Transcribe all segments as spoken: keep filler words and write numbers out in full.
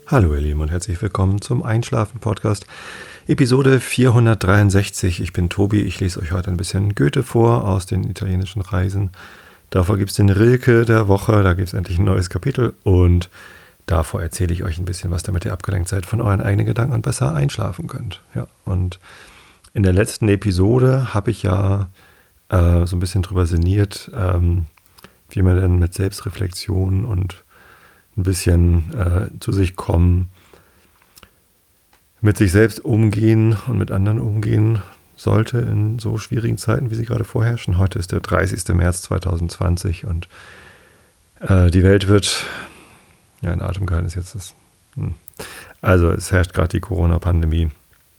Hallo ihr Lieben und herzlich willkommen zum Einschlafen-Podcast, Episode vierhundertdreiundsechzig. Ich bin Tobi, ich lese euch heute ein bisschen Goethe vor aus den italienischen Reisen. Davor gibt es den Rilke der Woche, da gibt es endlich ein neues Kapitel und davor erzähle ich euch ein bisschen was, damit ihr abgelenkt seid von euren eigenen Gedanken und besser einschlafen könnt. Ja, und in der letzten Episode habe ich ja äh, so ein bisschen drüber sinniert, ähm, wie man denn mit Selbstreflexion und ein bisschen äh, zu sich kommen, mit sich selbst umgehen und mit anderen umgehen sollte in so schwierigen Zeiten, wie sie gerade vorherrschen. Heute ist der dreißigster März zweitausendzwanzig und äh, die Welt wird, ja, in Atem gehalten ist jetzt das. Hm. Also es herrscht gerade die Corona-Pandemie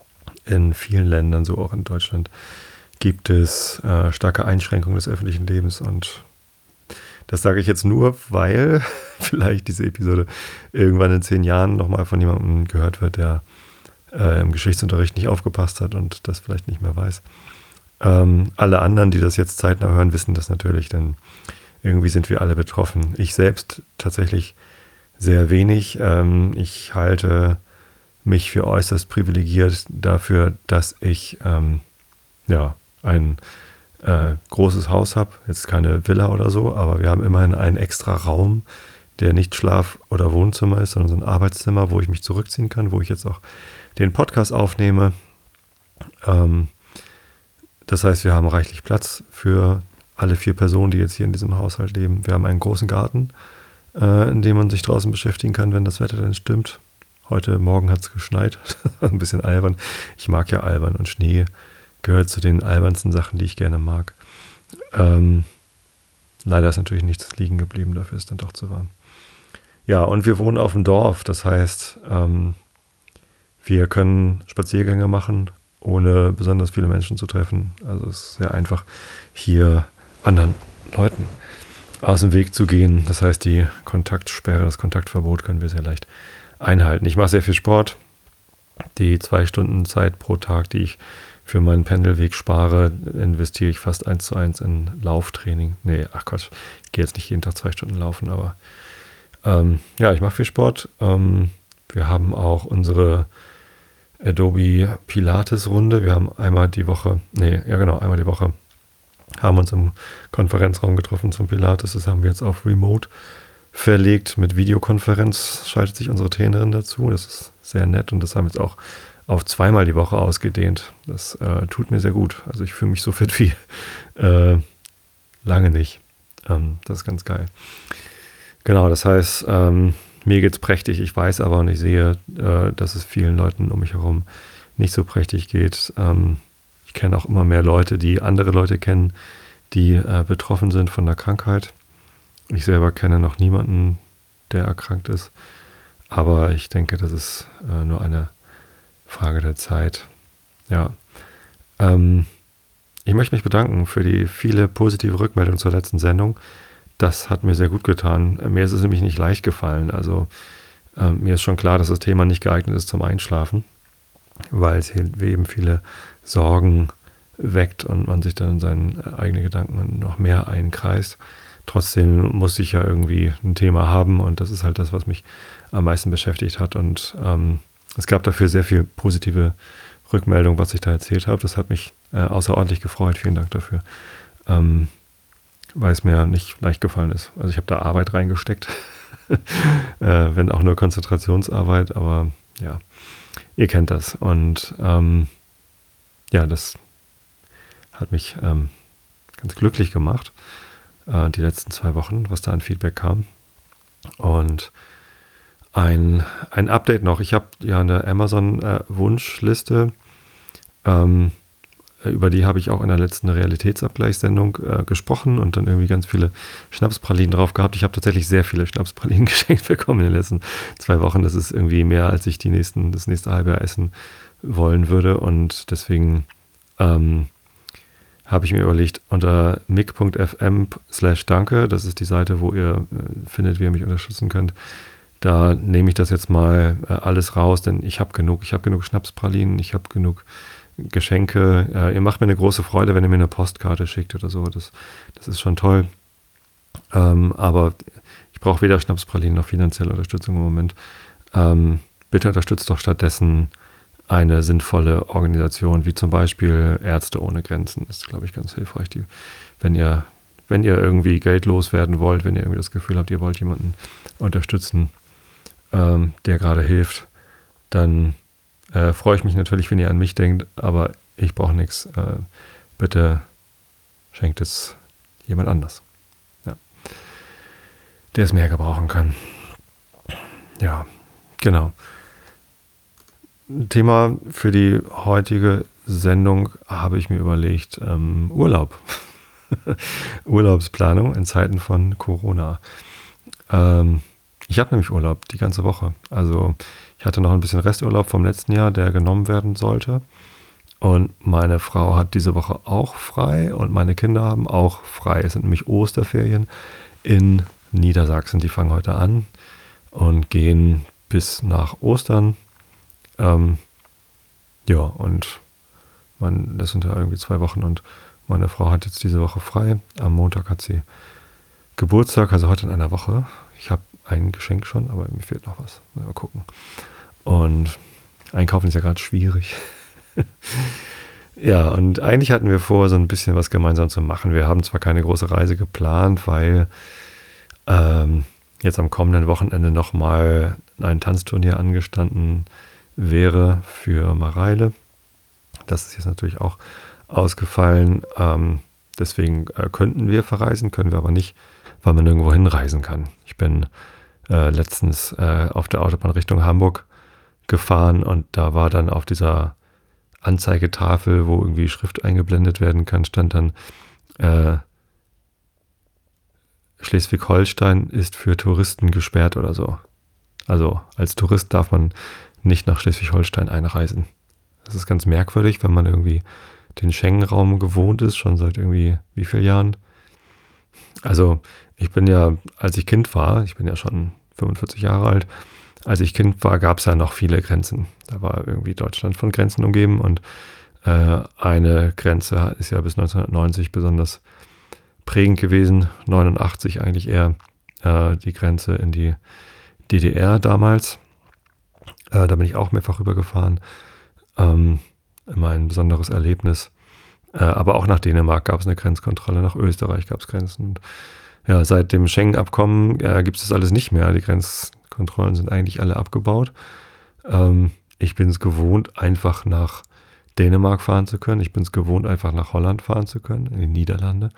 in vielen Ländern, so auch in Deutschland, gibt es äh, starke Einschränkungen des öffentlichen Lebens und das sage ich jetzt nur, weil vielleicht diese Episode irgendwann in zehn Jahren nochmal von jemandem gehört wird, der äh, im Geschichtsunterricht nicht aufgepasst hat und das vielleicht nicht mehr weiß. Ähm, alle anderen, die das jetzt zeitnah hören, wissen das natürlich, denn irgendwie sind wir alle betroffen. Ich selbst tatsächlich sehr wenig. Ähm, ich halte mich für äußerst privilegiert dafür, dass ich ähm, ja ein Äh, großes Haus habe, jetzt keine Villa oder so, aber wir haben immerhin einen extra Raum, der nicht Schlaf- oder Wohnzimmer ist, sondern so ein Arbeitszimmer, wo ich mich zurückziehen kann, wo ich jetzt auch den Podcast aufnehme. Ähm, das heißt, wir haben reichlich Platz für alle vier Personen, die jetzt hier in diesem Haushalt leben. Wir haben einen großen Garten, äh, in dem man sich draußen beschäftigen kann, wenn das Wetter dann stimmt. Heute Morgen hat es geschneit, ein bisschen albern. Ich mag ja albern und Schnee gehört zu den albernsten Sachen, die ich gerne mag. Ähm, leider ist natürlich nichts liegen geblieben, dafür ist dann doch zu warm. Ja, und wir wohnen auf dem Dorf, das heißt, ähm, wir können Spaziergänge machen, ohne besonders viele Menschen zu treffen. Also es ist sehr einfach, hier anderen Leuten aus dem Weg zu gehen. Das heißt, die Kontaktsperre, das Kontaktverbot können wir sehr leicht einhalten. Ich mache sehr viel Sport. Die zwei Stunden Zeit pro Tag, die ich für meinen Pendelweg spare, investiere ich fast eins zu eins in Lauftraining. Nee, ach Gott, ich gehe jetzt nicht jeden Tag zwei Stunden laufen, aber ähm, ja, ich mache viel Sport. Ähm, wir haben auch unsere Adobe Pilates Runde. Wir haben einmal die Woche, nee, ja genau, einmal die Woche haben uns im Konferenzraum getroffen zum Pilates. Das haben wir jetzt auf Remote verlegt. Mit Videokonferenz schaltet sich unsere Trainerin dazu. Das ist sehr nett und das haben wir jetzt auch auf zweimal die Woche ausgedehnt. Das äh, tut mir sehr gut. Also ich fühle mich so fit wie äh, lange nicht. Ähm, das ist ganz geil. Genau, das heißt, ähm, mir geht's prächtig. Ich weiß aber und ich sehe, äh, dass es vielen Leuten um mich herum nicht so prächtig geht. Ähm, ich kenne auch immer mehr Leute, die andere Leute kennen, die äh, betroffen sind von der Krankheit. Ich selber kenne noch niemanden, der erkrankt ist. Aber ich denke, das ist äh, nur eine Frage der Zeit. Ja. Ähm, ich möchte mich bedanken für die viele positive Rückmeldungen zur letzten Sendung. Das hat mir sehr gut getan. Mir ist es nämlich nicht leicht gefallen. Also ähm, mir ist schon klar, dass das Thema nicht geeignet ist zum Einschlafen, weil es eben viele Sorgen weckt und man sich dann in seinen eigenen Gedanken noch mehr einkreist. Trotzdem muss ich ja irgendwie ein Thema haben und das ist halt das, was mich am meisten beschäftigt hat und ähm, es gab dafür sehr viel positive Rückmeldung, was ich da erzählt habe. Das hat mich äh, außerordentlich gefreut. Vielen Dank dafür. Ähm, weil es mir nicht leicht gefallen ist. Also ich habe da Arbeit reingesteckt. äh, wenn auch nur Konzentrationsarbeit. Aber ja, ihr kennt das. Und ähm, ja, das hat mich ähm, ganz glücklich gemacht. Äh, die letzten zwei Wochen, was da an Feedback kam. Und Ein, ein Update noch. Ich habe ja eine Amazon-Wunschliste, äh, ähm, über die habe ich auch in der letzten Realitätsabgleichssendung äh, gesprochen und dann irgendwie ganz viele Schnapspralinen drauf gehabt. Ich habe tatsächlich sehr viele Schnapspralinen geschenkt bekommen in den letzten zwei Wochen. Das ist irgendwie mehr, als ich die nächsten, das nächste halbe Jahr essen wollen würde und deswegen ähm, habe ich mir überlegt, unter mic punkt f m slash danke, das ist die Seite, wo ihr äh, findet, wie ihr mich unterstützen könnt. Da nehme ich das jetzt mal äh, alles raus, denn ich habe genug. Ich habe genug Schnapspralinen, ich habe genug Geschenke. Äh, ihr macht mir eine große Freude, wenn ihr mir eine Postkarte schickt oder so. Das, das ist schon toll. Ähm, aber ich brauche weder Schnapspralinen noch finanzielle Unterstützung im Moment. ähm, bitte unterstützt doch stattdessen eine sinnvolle Organisation, wie zum Beispiel Ärzte ohne Grenzen. Das ist, glaube ich, ganz hilfreich, die, wenn ihr, wenn ihr irgendwie Geld loswerden wollt, wenn ihr irgendwie das Gefühl habt, ihr wollt jemanden unterstützen, ähm, der gerade hilft, dann äh, freue ich mich natürlich, wenn ihr an mich denkt, aber ich brauche nichts. Äh, bitte schenkt es jemand anders, ja, der es mehr gebrauchen kann. Ja, genau. Thema für die heutige Sendung habe ich mir überlegt, ähm, Urlaub. Urlaubsplanung in Zeiten von Corona. Ähm, ich habe nämlich Urlaub die ganze Woche. Also ich hatte noch ein bisschen Resturlaub vom letzten Jahr, der genommen werden sollte. Und meine Frau hat diese Woche auch frei und meine Kinder haben auch frei. Es sind nämlich Osterferien in Niedersachsen. Die fangen heute an und gehen bis nach Ostern. Ähm, ja, und man, das sind ja irgendwie zwei Wochen und meine Frau hat jetzt diese Woche frei. Am Montag hat sie Geburtstag, also heute in einer Woche. Ich habe ein Geschenk schon, aber mir fehlt noch was. Mal gucken. Und einkaufen ist ja gerade schwierig. Ja, und eigentlich hatten wir vor, so ein bisschen was gemeinsam zu machen. Wir haben zwar keine große Reise geplant, weil ähm, jetzt am kommenden Wochenende nochmal ein Tanzturnier angestanden wäre für Mareile. Das ist jetzt natürlich auch ausgefallen. Ähm, deswegen äh, könnten wir verreisen, können wir aber nicht, weil man nirgendwo hinreisen kann. Ich bin äh, letztens äh, auf der Autobahn Richtung Hamburg gefahren und da war dann auf dieser Anzeigetafel, wo irgendwie Schrift eingeblendet werden kann, stand dann äh, Schleswig-Holstein ist für Touristen gesperrt oder so. Also als Tourist darf man nicht nach Schleswig-Holstein einreisen. Das ist ganz merkwürdig, wenn man irgendwie den Schengen-Raum gewohnt ist, schon seit irgendwie wie vielen Jahren. Also ich bin ja, als ich Kind war, ich bin ja schon fünfundvierzig Jahre alt, als ich Kind war, gab es ja noch viele Grenzen. Da war irgendwie Deutschland von Grenzen umgeben und äh, eine Grenze ist ja bis neunzehnhundertneunzig besonders prägend gewesen, neunundachtzig eigentlich eher äh, die Grenze in die D D R damals. Äh, da bin ich auch mehrfach rübergefahren. Ähm, immer ein besonderes Erlebnis. Äh, aber auch nach Dänemark gab es eine Grenzkontrolle, nach Österreich gab es Grenzen. Und ja, seit dem Schengen-Abkommen äh, gibt es das alles nicht mehr. Die Grenzkontrollen sind eigentlich alle abgebaut. Ähm, ich bin es gewohnt, einfach nach Dänemark fahren zu können. Ich bin es gewohnt, einfach nach Holland fahren zu können, in die Niederlande.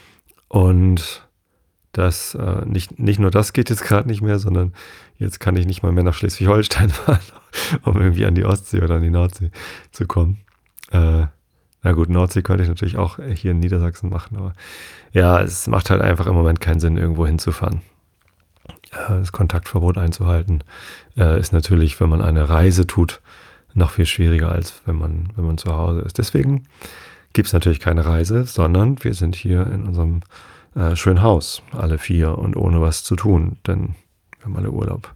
Und das, äh, nicht, nicht nur das geht jetzt gerade nicht mehr, sondern jetzt kann ich nicht mal mehr nach Schleswig-Holstein fahren, um irgendwie an die Ostsee oder an die Nordsee zu kommen. Äh, na gut, Nordsee könnte ich natürlich auch hier in Niedersachsen machen, aber ja, es macht halt einfach im Moment keinen Sinn, irgendwo hinzufahren. Äh, das Kontaktverbot einzuhalten äh, ist natürlich, wenn man eine Reise tut, noch viel schwieriger, als wenn man, wenn man zu Hause ist. Deswegen gibt es natürlich keine Reise, sondern wir sind hier in unserem äh, schönen Haus, alle vier und ohne was zu tun, denn wir haben alle Urlaub.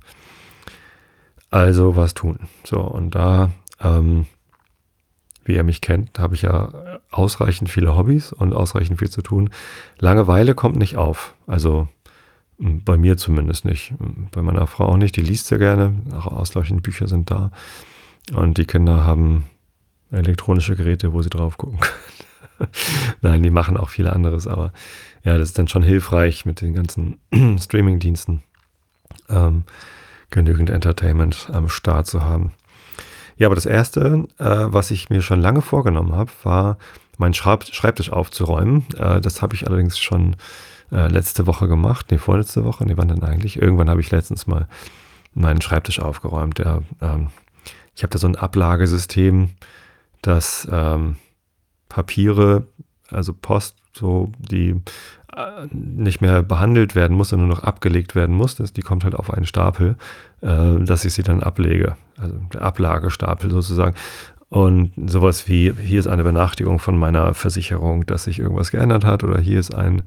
Also was tun. So, und da, ähm, wie ihr mich kennt, habe ich ja ausreichend viele Hobbys und ausreichend viel zu tun. Langeweile kommt nicht auf. Also bei mir zumindest nicht. Bei meiner Frau auch nicht. Die liest sehr gerne. Auch ausreichend Bücher sind da. Und die Kinder haben elektronische Geräte, wo sie drauf gucken können. Nein, die machen auch viel anderes. Aber ja, das ist dann schon hilfreich mit den ganzen Streaming-Diensten. Ähm, genügend Entertainment am Start zu haben. Ja, aber das Erste, äh, was ich mir schon lange vorgenommen habe, war, meinen Schreib- Schreibtisch aufzuräumen. Äh, das habe ich allerdings schon äh, letzte Woche gemacht. Nee, vorletzte Woche. Nee, wann denn eigentlich? Irgendwann habe ich letztens mal meinen Schreibtisch aufgeräumt. Der, ähm, ich habe da so ein Ablagesystem, das ähm, Papiere, also Post, so die äh, nicht mehr behandelt werden muss, sondern nur noch abgelegt werden muss. Das, die kommt halt auf einen Stapel, äh, dass ich sie dann ablege. Also der Ablagestapel sozusagen. Und sowas wie, hier ist eine Benachrichtigung von meiner Versicherung, dass sich irgendwas geändert hat, oder hier ist ein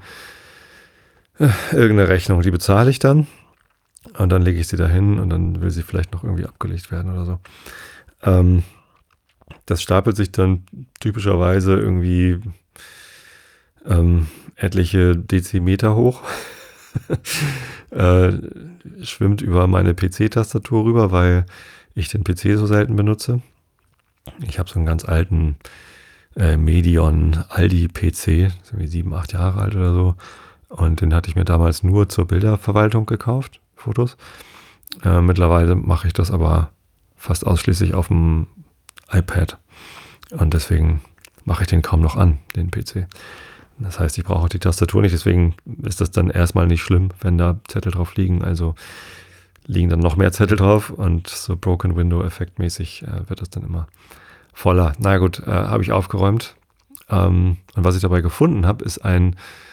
äh, irgendeine Rechnung, die bezahle ich dann. Und dann lege ich sie dahin und dann will sie vielleicht noch irgendwie abgelegt werden oder so. Ähm, das stapelt sich dann typischerweise irgendwie ähm, etliche Dezimeter hoch. äh, schwimmt über meine P C-Tastatur rüber, weil ich den P C so selten benutze. Ich habe so einen ganz alten äh, Medion Aldi-P C, so wie sieben, acht Jahre alt oder so. Und den hatte ich mir damals nur zur Bilderverwaltung gekauft, Fotos. Äh, mittlerweile mache ich das aber fast ausschließlich auf dem iPad. Und deswegen mache ich den kaum noch an, den P C. Das heißt, ich brauche auch die Tastatur nicht, deswegen ist das dann erstmal nicht schlimm, wenn da Zettel drauf liegen. Also liegen dann noch mehr Zettel drauf und so Broken Window Effekt-mäßig äh, wird das dann immer voller. Na gut, äh, habe ich aufgeräumt. Ähm, und was ich dabei gefunden habe, ist ein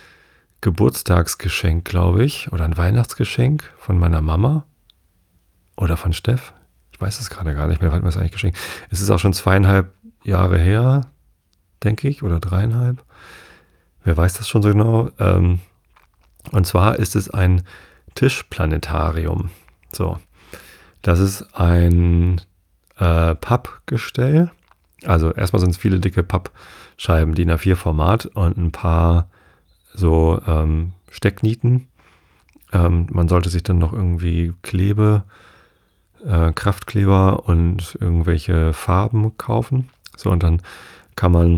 Geburtstagsgeschenk, glaube ich, oder ein Weihnachtsgeschenk von meiner Mama oder von Steff. Ich weiß es gerade gar nicht mehr, was mir das eigentlich geschenkt. Es ist auch schon zweieinhalb Jahre her, denke ich, oder dreieinhalb. Wer weiß das schon so genau? Ähm, und zwar ist es ein Tischplanetarium. So, das ist ein äh, Pappgestell. Also erstmal sind es viele dicke Pappscheiben, D I N A vier Format und ein paar so ähm, Stecknieten. Ähm, man sollte sich dann noch irgendwie Klebe, äh, Kraftkleber und irgendwelche Farben kaufen. So, und dann kann man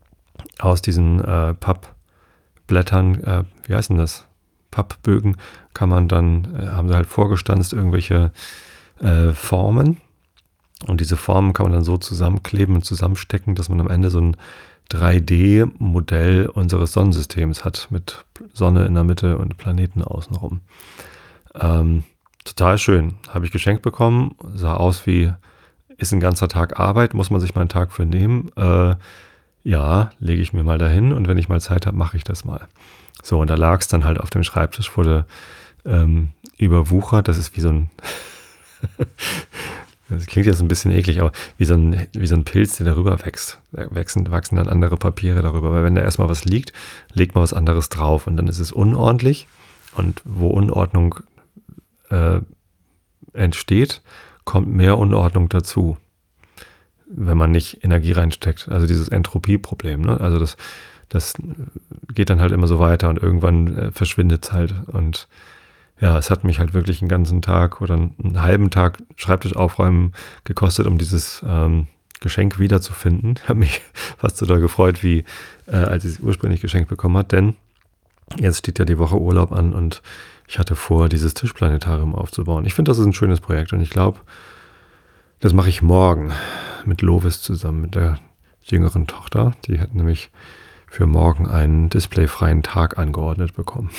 aus diesen äh, Pappblättern, äh, wie heißt denn das? Pappbögen, kann man dann, äh, haben sie halt vorgestanzt, irgendwelche äh, Formen. Und diese Formen kann man dann so zusammenkleben und zusammenstecken, dass man am Ende so ein drei D-Modell unseres Sonnensystems hat, mit Sonne in der Mitte und Planeten außenrum. Ähm, total schön. Habe ich geschenkt bekommen. Sah aus wie, ist ein ganzer Tag Arbeit, muss man sich mal einen Tag für nehmen. Äh, ja, lege ich mir mal dahin und wenn ich mal Zeit habe, mache ich das mal. So, und da lag es dann halt auf dem Schreibtisch, wurde ähm, überwuchert. Das ist wie so ein, das klingt jetzt ein bisschen eklig, aber wie so ein, wie so ein Pilz, der darüber wächst. Da wachsen, wachsen dann andere Papiere darüber. Weil wenn da erstmal was liegt, legt man was anderes drauf und dann ist es unordentlich. Und wo Unordnung äh, entsteht, kommt mehr Unordnung dazu, wenn man nicht Energie reinsteckt. Also dieses Entropie-Problem, ne? Also das, das geht dann halt immer so weiter und irgendwann äh, verschwindet es halt. Und ja, es hat mich halt wirklich einen ganzen Tag oder einen halben Tag Schreibtisch aufräumen gekostet, um dieses ähm, Geschenk wiederzufinden. Ich habe mich fast so doll gefreut, wie äh, als ich es ursprünglich geschenkt bekommen hat, denn jetzt steht ja die Woche Urlaub an und ich hatte vor, dieses Tischplanetarium aufzubauen. Ich finde, das ist ein schönes Projekt und ich glaube, das mache ich morgen mit Lovis zusammen, mit der jüngeren Tochter. Die hat nämlich für morgen einen displayfreien Tag angeordnet bekommen.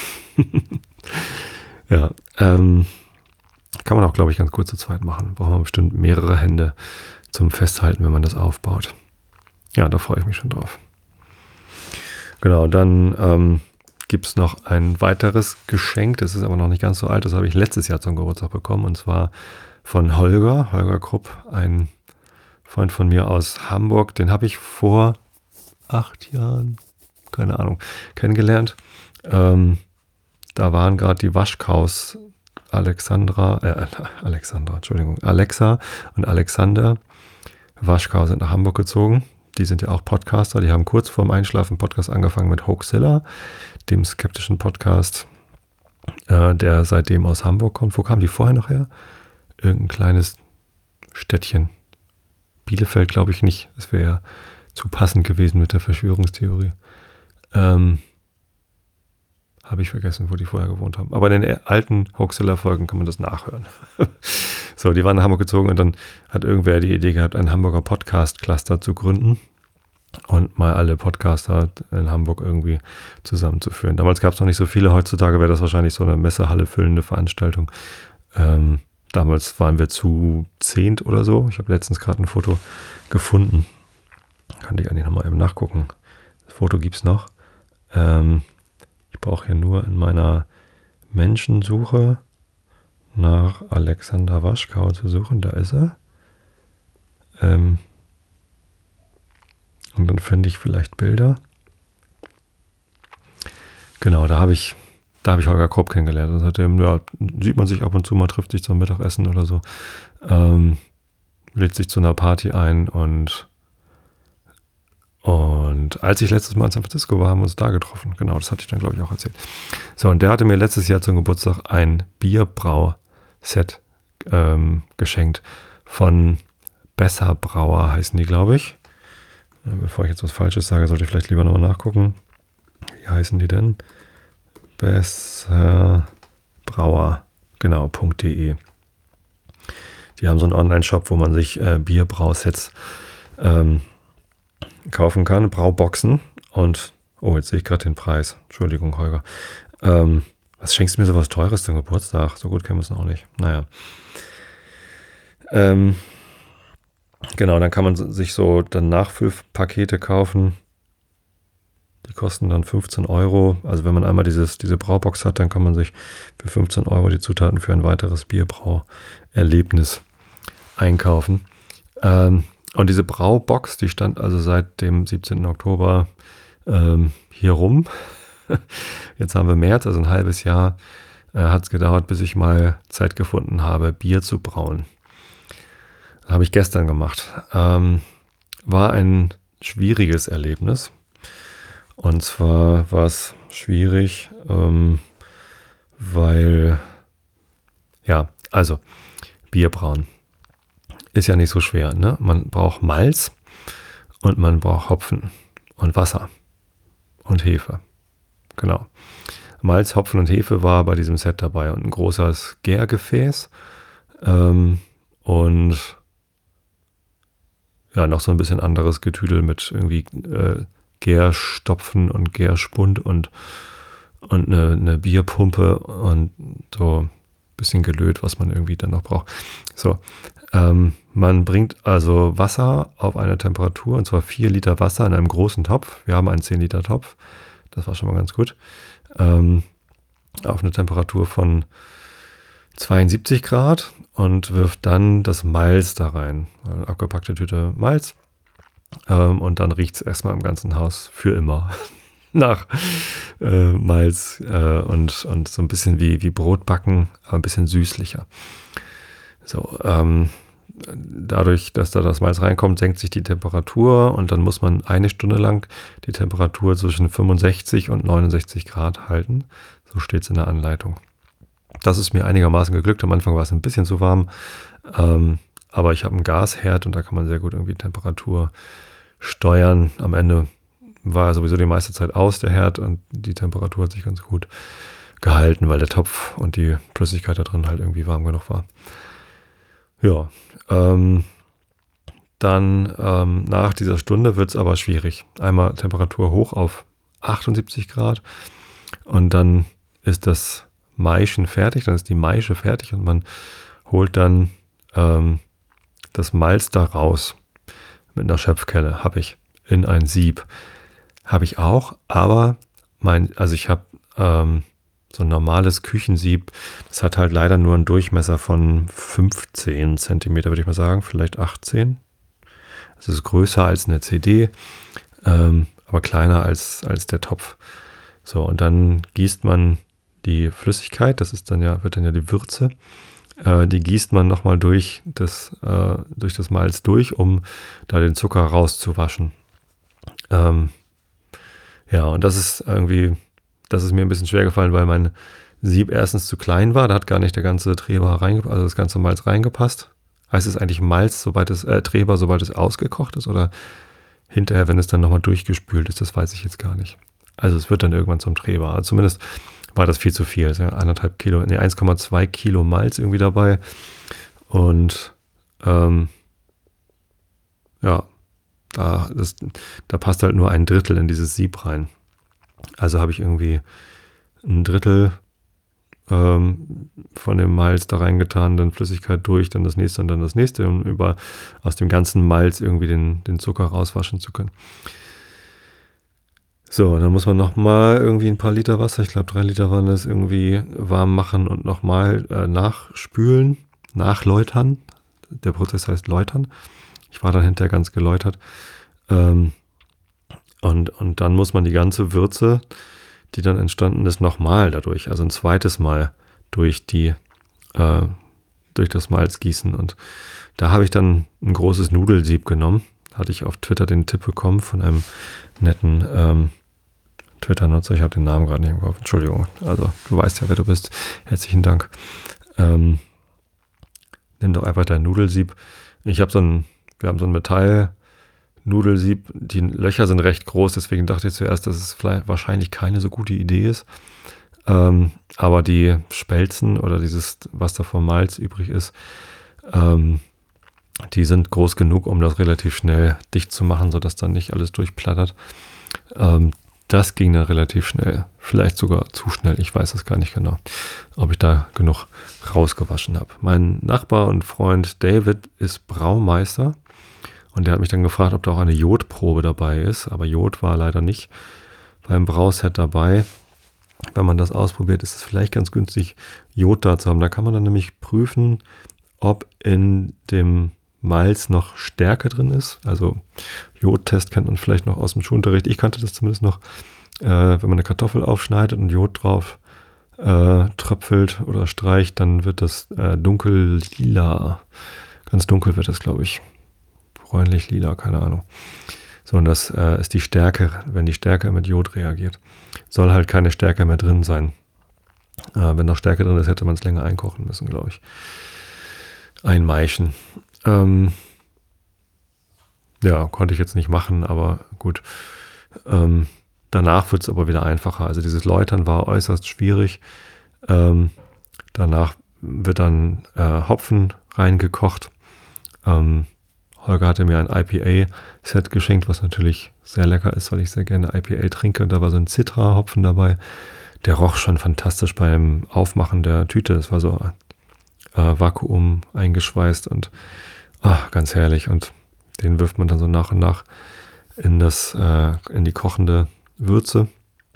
Ja, ähm, kann man auch, glaube ich, ganz kurz zu zweit machen. Braucht man bestimmt mehrere Hände zum Festhalten, wenn man das aufbaut. Ja, da freue ich mich schon drauf. Genau, dann ähm, gibt es noch ein weiteres Geschenk. Das ist aber noch nicht ganz so alt. Das habe ich letztes Jahr zum Geburtstag bekommen. Und zwar von Holger, Holger Krupp, ein Freund von mir aus Hamburg. Den habe ich vor acht Jahren, keine Ahnung, kennengelernt. Ähm, Da waren gerade die Waschkaus Alexandra, äh, Alexandra, Entschuldigung, Alexa und Alexander Waschkau sind nach Hamburg gezogen. Die sind ja auch Podcaster. Die haben kurz vorm Einschlafen Podcast angefangen mit Hoaxilla, dem skeptischen Podcast, äh, der seitdem aus Hamburg kommt. Wo kamen die vorher noch her? Irgendein kleines Städtchen. Bielefeld glaube ich nicht. Das wäre ja zu passend gewesen mit der Verschwörungstheorie. Ähm, Habe ich vergessen, wo die vorher gewohnt haben. Aber in den alten Hoaxilla-Folgen kann man das nachhören. So, die waren nach Hamburg gezogen und dann hat irgendwer die Idee gehabt, einen Hamburger Podcast-Cluster zu gründen und mal alle Podcaster in Hamburg irgendwie zusammenzuführen. Damals gab es noch nicht so viele. Heutzutage wäre das wahrscheinlich so eine Messehalle füllende Veranstaltung. Ähm, damals waren wir zu zehnt oder so. Ich habe letztens gerade ein Foto gefunden. Kann ich eigentlich nochmal eben nachgucken. Das Foto gibt es noch. Ähm, Ich brauche hier nur in meiner Menschensuche nach Alexander Waschkau zu suchen. Da ist er. Ähm und dann finde ich vielleicht Bilder. Genau, da habe ich, da habe ich Holger Krupp kennengelernt. Und seitdem, ja, sieht man sich ab und zu mal, trifft sich zum Mittagessen oder so. Ähm, lädt sich zu einer Party ein und Und als ich letztes Mal in San Francisco war, haben wir uns da getroffen. Genau, das hatte ich dann, glaube ich, auch erzählt. So, und der hatte mir letztes Jahr zum Geburtstag ein Bierbrau-Set ähm, geschenkt von Besser Brauer, heißen die, glaube ich. Bevor ich jetzt was Falsches sage, sollte ich vielleicht lieber nochmal nachgucken. Wie heißen die denn? Besser Brauer, genau, .de. Die haben so einen Online-Shop, wo man sich äh, Bierbrausets ähm, kaufen kann, Brauboxen. Und, oh, jetzt sehe ich gerade den Preis. Entschuldigung, Holger. Ähm, was schenkst du mir so was Teures zum Geburtstag? So gut kennen wir es noch nicht. Naja. Ähm, genau, dann kann man sich so dann Nachfüllpakete kaufen. Die kosten dann fünfzehn Euro. Also wenn man einmal dieses, diese Braubox hat, dann kann man sich für fünfzehn Euro die Zutaten für ein weiteres Bierbrauerlebnis einkaufen. Ähm, und diese Braubox, die stand also seit dem siebzehnten Oktober ähm, hier rum. Jetzt haben wir März, also ein halbes Jahr äh, hat es gedauert, bis ich mal Zeit gefunden habe, Bier zu brauen. Das habe ich gestern gemacht. Ähm, war ein schwieriges Erlebnis. Und zwar war es schwierig, ähm, weil, ja, also Bier brauen ist ja nicht so schwer, ne? Man braucht Malz und man braucht Hopfen und Wasser und Hefe. Genau. Malz, Hopfen und Hefe war bei diesem Set dabei und ein großes Gärgefäß ähm, und ja, noch so ein bisschen anderes Getüdel mit irgendwie äh, Gärstopfen und Gärspund und, und eine, eine Bierpumpe und so ein bisschen Gelöt, was man irgendwie dann noch braucht. So, ähm, man bringt also Wasser auf eine Temperatur, und zwar vier Liter Wasser in einem großen Topf. Wir haben einen zehn Liter Topf, das war schon mal ganz gut. Ähm, auf eine Temperatur von zweiundsiebzig Grad und wirft dann das Malz da rein. Eine abgepackte Tüte Malz. Ähm, und dann riecht es erstmal im ganzen Haus für immer nach äh, Malz äh, und, und so ein bisschen wie, wie Brotbacken, aber ein bisschen süßlicher. So, ähm, dadurch, dass da das Malz reinkommt, senkt sich die Temperatur und dann muss man eine Stunde lang die Temperatur zwischen fünfundsechzig und neunundsechzig Grad halten. So steht es in der Anleitung. Das ist mir einigermaßen geglückt. Am Anfang war es ein bisschen zu warm, ähm, aber ich habe einen Gasherd und da kann man sehr gut irgendwie Temperatur steuern. Am Ende war sowieso die meiste Zeit aus, der Herd, und die Temperatur hat sich ganz gut gehalten, weil der Topf und die Flüssigkeit da drin halt irgendwie warm genug war. Ja, ähm, dann ähm, nach dieser Stunde wird es aber schwierig. Einmal Temperatur hoch auf achtundsiebzig Grad und dann ist das Maischen fertig, dann ist die Maische fertig und man holt dann ähm, das Malz da raus mit einer Schöpfkelle, habe ich, in ein Sieb. Habe ich auch, aber mein, also ich habe ähm, so ein normales Küchensieb, das hat halt leider nur einen Durchmesser von fünfzehn Zentimeter, würde ich mal sagen, vielleicht achtzehn. Es ist größer als eine C D, ähm, aber kleiner als, als der Topf. So, und dann gießt man die Flüssigkeit, das ist dann ja, wird dann ja die Würze, äh, die gießt man nochmal durch das, äh, durch das Malz durch, um da den Zucker rauszuwaschen. Ähm, ja, und das ist irgendwie, das ist mir ein bisschen schwer gefallen, weil mein Sieb erstens zu klein war, da hat gar nicht der ganze Treber reingepasst, also das ganze Malz reingepasst. Heißt es eigentlich Malz, sobald es, äh, Treber, sobald es ausgekocht ist, oder hinterher, wenn es dann nochmal durchgespült ist, das weiß ich jetzt gar nicht. Also es wird dann irgendwann zum Treber. Also zumindest war das viel zu viel. Also anderthalb Kilo, nee, eins Komma zwei Kilo Malz irgendwie dabei. Und ähm, ja, da, das, da passt halt nur ein Drittel in dieses Sieb rein. Also habe ich irgendwie ein Drittel ähm, von dem Malz da reingetan, dann Flüssigkeit durch, dann das nächste und dann das nächste, um über aus dem ganzen Malz irgendwie den, den Zucker rauswaschen zu können. So, dann muss man nochmal irgendwie ein paar Liter Wasser, ich glaube drei Liter waren das, irgendwie warm machen und nochmal äh, nachspülen, nachläutern. Der Prozess heißt läutern. Ich war dann hinterher ganz geläutert. Ähm, und, und dann muss man die ganze Würze, die dann entstanden ist, nochmal dadurch, also ein zweites Mal durch die, äh, durch das Malz gießen. Und da habe ich dann ein großes Nudelsieb genommen, hatte ich auf Twitter den Tipp bekommen von einem netten ähm, Twitter-Nutzer. Ich habe den Namen gerade nicht im Kopf. Entschuldigung. Also du weißt ja, wer du bist. Herzlichen Dank. Ähm, nimm doch einfach dein Nudelsieb. Ich habe so ein, wir haben so ein Metall-Nudelsieb. Die Löcher sind recht groß, deswegen dachte ich zuerst, dass es vielleicht wahrscheinlich keine so gute Idee ist. Ähm, aber die Spelzen oder dieses, was da vom Malz übrig ist, ähm, die sind groß genug, um das relativ schnell dicht zu machen, sodass dann nicht alles durchplattert. Ähm, das ging dann relativ schnell. Vielleicht sogar zu schnell. Ich weiß es gar nicht genau, ob ich da genug rausgewaschen habe. Mein Nachbar und Freund David ist Braumeister und der hat mich dann gefragt, ob da auch eine Jodprobe dabei ist. Aber Jod war leider nicht beim Brauset dabei. Wenn man das ausprobiert, ist es vielleicht ganz günstig, Jod da zu haben. Da kann man dann nämlich prüfen, ob in dem Malz noch Stärke drin ist. Also Jodtest kennt man vielleicht noch aus dem Schulunterricht. Ich kannte das zumindest noch, äh, wenn man eine Kartoffel aufschneidet und Jod drauf äh, tröpfelt oder streicht, dann wird das äh, dunkel lila. Ganz dunkel wird das, glaube ich. Bräunlich lila, keine Ahnung. So, und das äh, ist die Stärke, wenn die Stärke mit Jod reagiert. Soll halt keine Stärke mehr drin sein. Äh, wenn noch Stärke drin ist, hätte man es länger einkochen müssen, glaube ich. Einmeischen. Ähm, ja, konnte ich jetzt nicht machen, aber gut. Ähm, danach wird es aber wieder einfacher. Also dieses Läutern war äußerst schwierig. Ähm, danach wird dann äh, Hopfen reingekocht. Ähm, Holger hatte mir ein I P A-Set geschenkt, was natürlich sehr lecker ist, weil ich sehr gerne I P A trinke. Da war so ein Citra-Hopfen dabei. Der roch schon fantastisch beim Aufmachen der Tüte. Das war so äh, Vakuum eingeschweißt und ach, ganz herrlich. Und den wirft man dann so nach und nach in, das, äh, in die kochende Würze.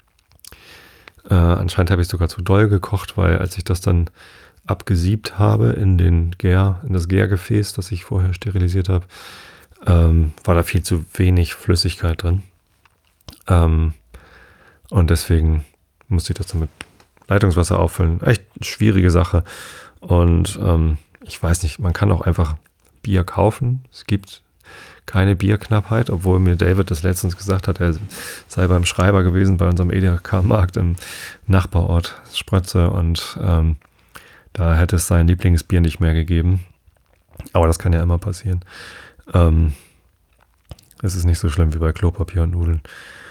Äh, anscheinend habe ich sogar zu doll gekocht, weil als ich das dann abgesiebt habe in den Gär, in das Gärgefäß, das ich vorher sterilisiert habe, ähm, war da viel zu wenig Flüssigkeit drin. Ähm, und deswegen musste ich das dann mit Leitungswasser auffüllen. Echt eine schwierige Sache. Und ähm, ich weiß nicht, man kann auch einfach Bier kaufen. Es gibt keine Bierknappheit, obwohl mir David das letztens gesagt hat, er sei beim Schreiber gewesen bei unserem Edeka-Markt im Nachbarort Sprötze und ähm, da hätte es sein Lieblingsbier nicht mehr gegeben. Aber das kann ja immer passieren. Ähm, es ist nicht so schlimm wie bei Klopapier und Nudeln.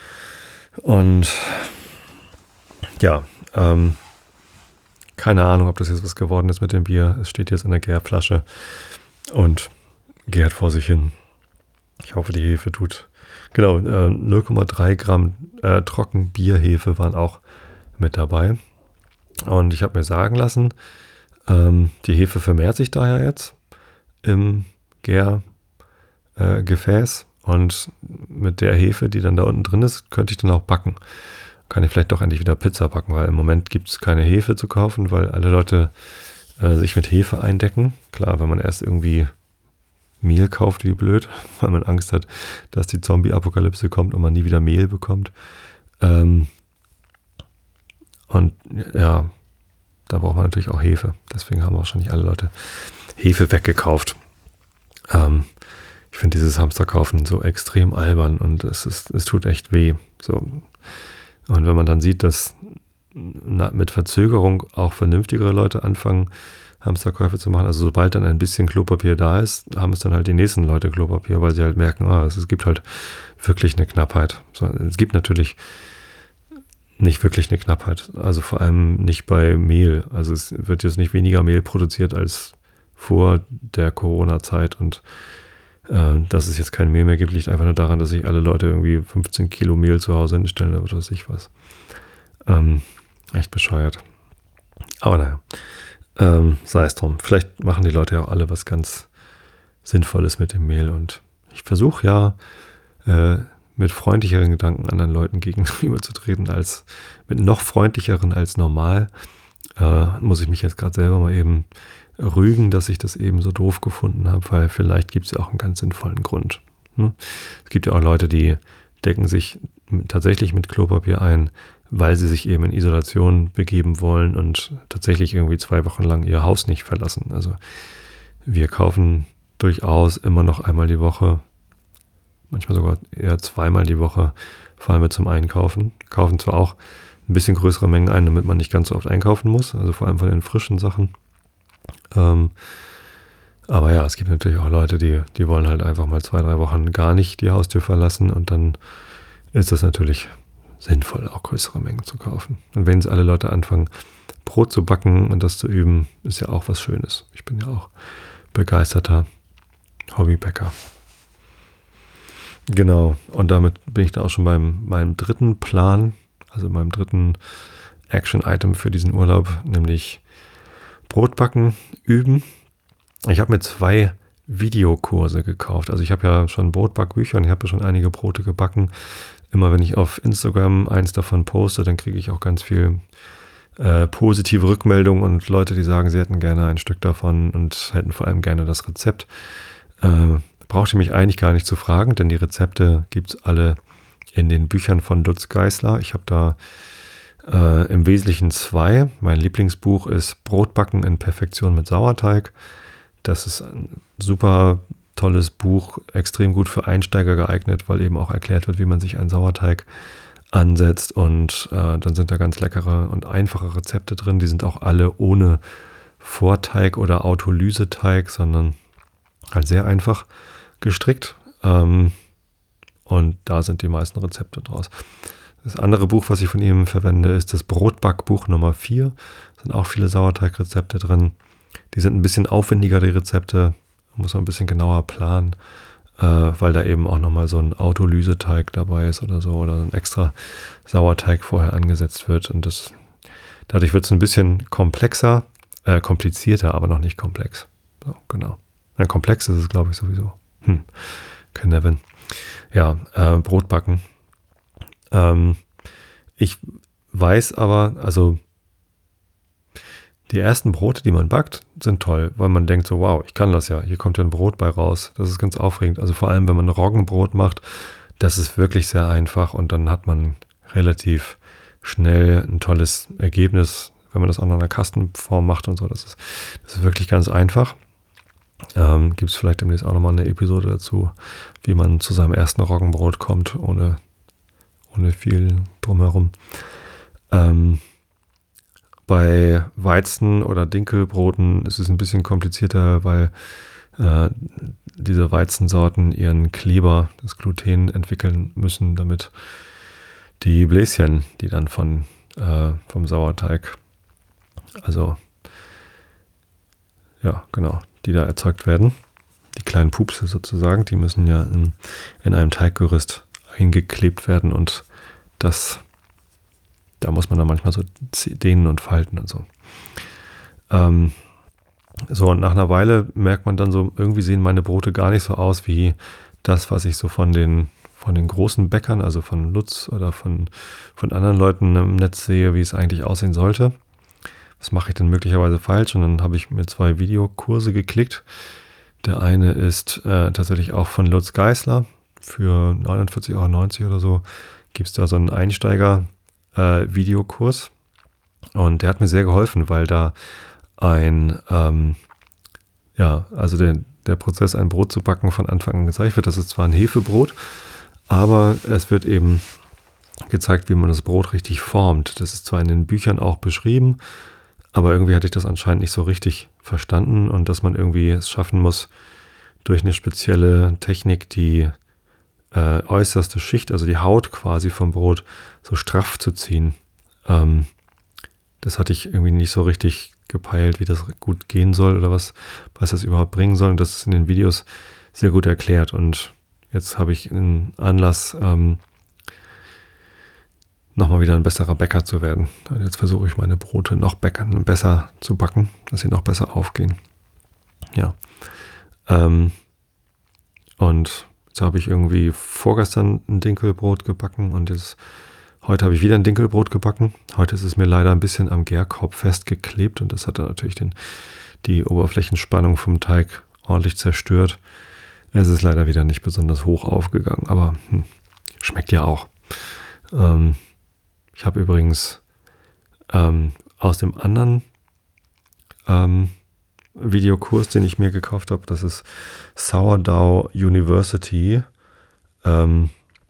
Und ja, ähm, keine Ahnung, ob das jetzt was geworden ist mit dem Bier. Es steht jetzt in der Gärflasche und gärt vor sich hin. Ich hoffe, die Hefe tut. Genau, äh, null Komma drei Gramm äh, Trockenbierhefe waren auch mit dabei. Und ich habe mir sagen lassen, ähm, die Hefe vermehrt sich daher jetzt im Gärgefäß. Äh, und mit der Hefe, die dann da unten drin ist, könnte ich dann auch backen. Kann ich vielleicht doch endlich wieder Pizza backen, weil im Moment gibt es keine Hefe zu kaufen, weil alle Leute äh, sich mit Hefe eindecken. Klar, wenn man erst irgendwie Mehl kauft, wie blöd, weil man Angst hat, dass die Zombie-Apokalypse kommt und man nie wieder Mehl bekommt. Ähm, und ja, da braucht man natürlich auch Hefe. Deswegen haben wahrscheinlich alle Leute Hefe weggekauft. Ähm, ich finde dieses Hamsterkaufen so extrem albern und es ist, es tut echt weh. So. Und wenn man dann sieht, dass na, mit Verzögerung auch vernünftigere Leute anfangen, Hamsterkäufe zu machen, also sobald dann ein bisschen Klopapier da ist, haben es dann halt die nächsten Leute Klopapier, weil sie halt merken, ah, es gibt halt wirklich eine Knappheit. So, es gibt natürlich nicht wirklich eine Knappheit, also vor allem nicht bei Mehl. Also es wird jetzt nicht weniger Mehl produziert als vor der Corona-Zeit und äh, dass es jetzt kein Mehl mehr gibt, liegt einfach nur daran, dass sich alle Leute irgendwie fünfzehn Kilo Mehl zu Hause hinstellen oder was weiß ich was. Ähm, echt bescheuert. Aber naja, ähm, sei es drum. Vielleicht machen die Leute ja auch alle was ganz Sinnvolles mit dem Mehl und ich versuche ja äh, mit freundlicheren Gedanken anderen Leuten gegenüberzutreten als mit noch freundlicheren als normal. Äh, muss ich mich jetzt gerade selber mal eben rügen, dass ich das eben so doof gefunden habe, weil vielleicht gibt es ja auch einen ganz sinnvollen Grund. Hm? Es gibt ja auch Leute, die decken sich tatsächlich mit Klopapier ein, weil sie sich eben in Isolation begeben wollen und tatsächlich irgendwie zwei Wochen lang ihr Haus nicht verlassen. Also wir kaufen durchaus immer noch einmal die Woche manchmal sogar eher zweimal die Woche fahren wir zum Einkaufen. Wir kaufen zwar auch ein bisschen größere Mengen ein, damit man nicht ganz so oft einkaufen muss, also vor allem von den frischen Sachen. Ähm, aber ja, es gibt natürlich auch Leute, die, die wollen halt einfach mal zwei, drei Wochen gar nicht die Haustür verlassen und dann ist es natürlich sinnvoll, auch größere Mengen zu kaufen. Und wenn es alle Leute anfangen, Brot zu backen und das zu üben, ist ja auch was Schönes. Ich bin ja auch begeisterter Hobbybäcker. Genau, und damit bin ich da auch schon beim meinem dritten Plan, also meinem dritten Action-Item für diesen Urlaub, nämlich Brotbacken üben. Ich habe mir zwei Videokurse gekauft. Also ich habe ja schon Brotbackbücher und ich habe ja schon einige Brote gebacken. Immer wenn ich auf Instagram eins davon poste, dann kriege ich auch ganz viel äh, positive Rückmeldungen und Leute, die sagen, sie hätten gerne ein Stück davon und hätten vor allem gerne das Rezept. Äh, brauchte mich eigentlich gar nicht zu fragen, denn die Rezepte gibt es alle in den Büchern von Lutz Geisler. Ich habe da äh, im Wesentlichen zwei. Mein Lieblingsbuch ist Brotbacken in Perfektion mit Sauerteig. Das ist ein super tolles Buch, extrem gut für Einsteiger geeignet, weil eben auch erklärt wird, wie man sich einen Sauerteig ansetzt. Und äh, dann sind da ganz leckere und einfache Rezepte drin. Die sind auch alle ohne Vorteig oder Autolyseteig, sondern halt sehr einfach gestrickt. Ähm, und da sind die meisten Rezepte draus. Das andere Buch, was ich von ihm verwende, ist das Brotbackbuch Nummer vier. Da sind auch viele Sauerteigrezepte drin. Die sind ein bisschen aufwendiger, die Rezepte. Muss man ein bisschen genauer planen, äh, weil da eben auch nochmal so ein Autolyseteig dabei ist oder so, oder ein extra Sauerteig vorher angesetzt wird. Und das, dadurch wird es ein bisschen komplexer, äh, komplizierter, aber noch nicht komplex. So, genau. Ja, komplex ist es, glaube ich, sowieso. Hm. Okay, Nevin. Ja, äh, Brotbacken. Ähm, ich weiß aber, also die ersten Brote, die man backt, sind toll, weil man denkt so, wow, ich kann das ja, hier kommt ja ein Brot bei raus. Das ist ganz aufregend. Also vor allem, wenn man Roggenbrot macht, das ist wirklich sehr einfach und dann hat man relativ schnell ein tolles Ergebnis, wenn man das auch noch in einer Kastenform macht und so. Das ist, das ist wirklich ganz einfach. Ähm, gibt es vielleicht demnächst auch nochmal eine Episode dazu, wie man zu seinem ersten Roggenbrot kommt, ohne, ohne viel drumherum. Ähm, Bei Weizen- oder Dinkelbroten ist es ein bisschen komplizierter, weil äh, diese Weizensorten ihren Kleber, das Gluten, entwickeln müssen, damit die Bläschen, die dann von, äh, vom Sauerteig, also ja, genau, die da erzeugt werden, die kleinen Pupse sozusagen, die müssen ja in, in einem Teiggerüst eingeklebt werden und das Da muss man dann manchmal so dehnen und falten und so. Ähm, so, und nach einer Weile merkt man dann so, irgendwie sehen meine Brote gar nicht so aus wie das, was ich so von den, von den großen Bäckern, also von Lutz oder von, von anderen Leuten im Netz sehe, wie es eigentlich aussehen sollte. Was mache ich denn möglicherweise falsch? Und dann habe ich mir zwei Videokurse geklickt. Der eine ist äh, tatsächlich auch von Lutz Geisler. Für neunundvierzig Euro neunzig oder so gibt es da so einen Einsteiger- Äh, Videokurs und der hat mir sehr geholfen, weil da ein, ähm, ja, also der, der Prozess, ein Brot zu backen, von Anfang an gezeigt wird. Das ist zwar ein Hefebrot, aber es wird eben gezeigt, wie man das Brot richtig formt. Das ist zwar in den Büchern auch beschrieben, aber irgendwie hatte ich das anscheinend nicht so richtig verstanden und dass man irgendwie es schaffen muss, durch eine spezielle Technik die Äh, äußerste Schicht, also die Haut quasi vom Brot, so straff zu ziehen. Ähm, das hatte ich irgendwie nicht so richtig gepeilt, wie das gut gehen soll oder was, was das überhaupt bringen soll. Und das ist in den Videos sehr gut erklärt. Und jetzt habe ich einen Anlass, ähm, nochmal wieder ein besserer Bäcker zu werden. Und jetzt versuche ich meine Brote noch bäckern, besser zu backen, dass sie noch besser aufgehen. Ja. Ähm, und Jetzt habe ich irgendwie vorgestern ein Dinkelbrot gebacken und jetzt, heute habe ich wieder ein Dinkelbrot gebacken. Heute ist es mir leider ein bisschen am Gärkorb festgeklebt und das hat dann natürlich den, die Oberflächenspannung vom Teig ordentlich zerstört. Es ist leider wieder nicht besonders hoch aufgegangen, aber hm, schmeckt ja auch. Ähm, ich habe übrigens ähm, aus dem anderen ähm, Videokurs, den ich mir gekauft habe, das ist Sourdough University. Ähm,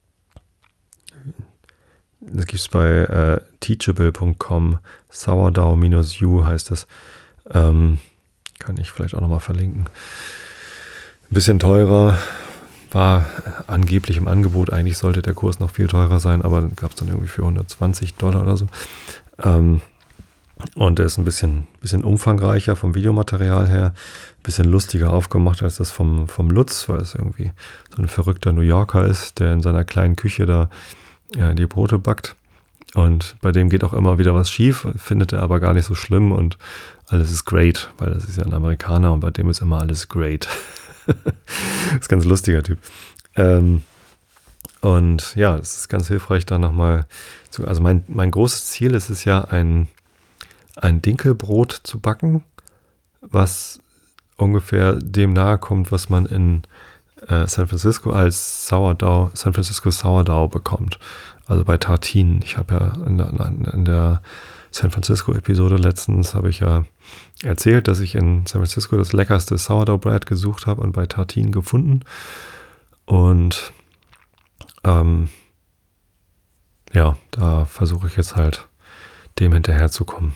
das gibt es bei äh, teachable punkt com, sourdough-u heißt das. Ähm, kann ich vielleicht auch nochmal verlinken. Ein bisschen teurer, war angeblich im Angebot. Eigentlich sollte der Kurs noch viel teurer sein, aber gab es dann irgendwie für hundertzwanzig Dollar oder so. Ähm, und der ist ein bisschen, bisschen umfangreicher vom Videomaterial her, ein bisschen lustiger aufgemacht als das vom, vom Lutz, weil es irgendwie so ein verrückter New Yorker ist, der in seiner kleinen Küche da ja, die Brote backt. Und bei dem geht auch immer wieder was schief, findet er aber gar nicht so schlimm und alles ist great, weil das ist ja ein Amerikaner und bei dem ist immer alles great. Das ist ein ganz lustiger Typ. Ähm, und ja, es ist ganz hilfreich, da nochmal zu, also mein, mein großes Ziel ist es ja, ein, ein Dinkelbrot zu backen, was ungefähr dem nahe kommt, was man in äh, San Francisco als Sourdough, San Francisco Sourdough bekommt. Also bei Tartinen. Ich habe ja in der, in der San Francisco-Episode letztens habe ich ja erzählt, dass ich in San Francisco das leckerste Sourdough Bread gesucht habe und bei Tartinen gefunden. Und ähm, ja, da versuche ich jetzt halt dem hinterherzukommen.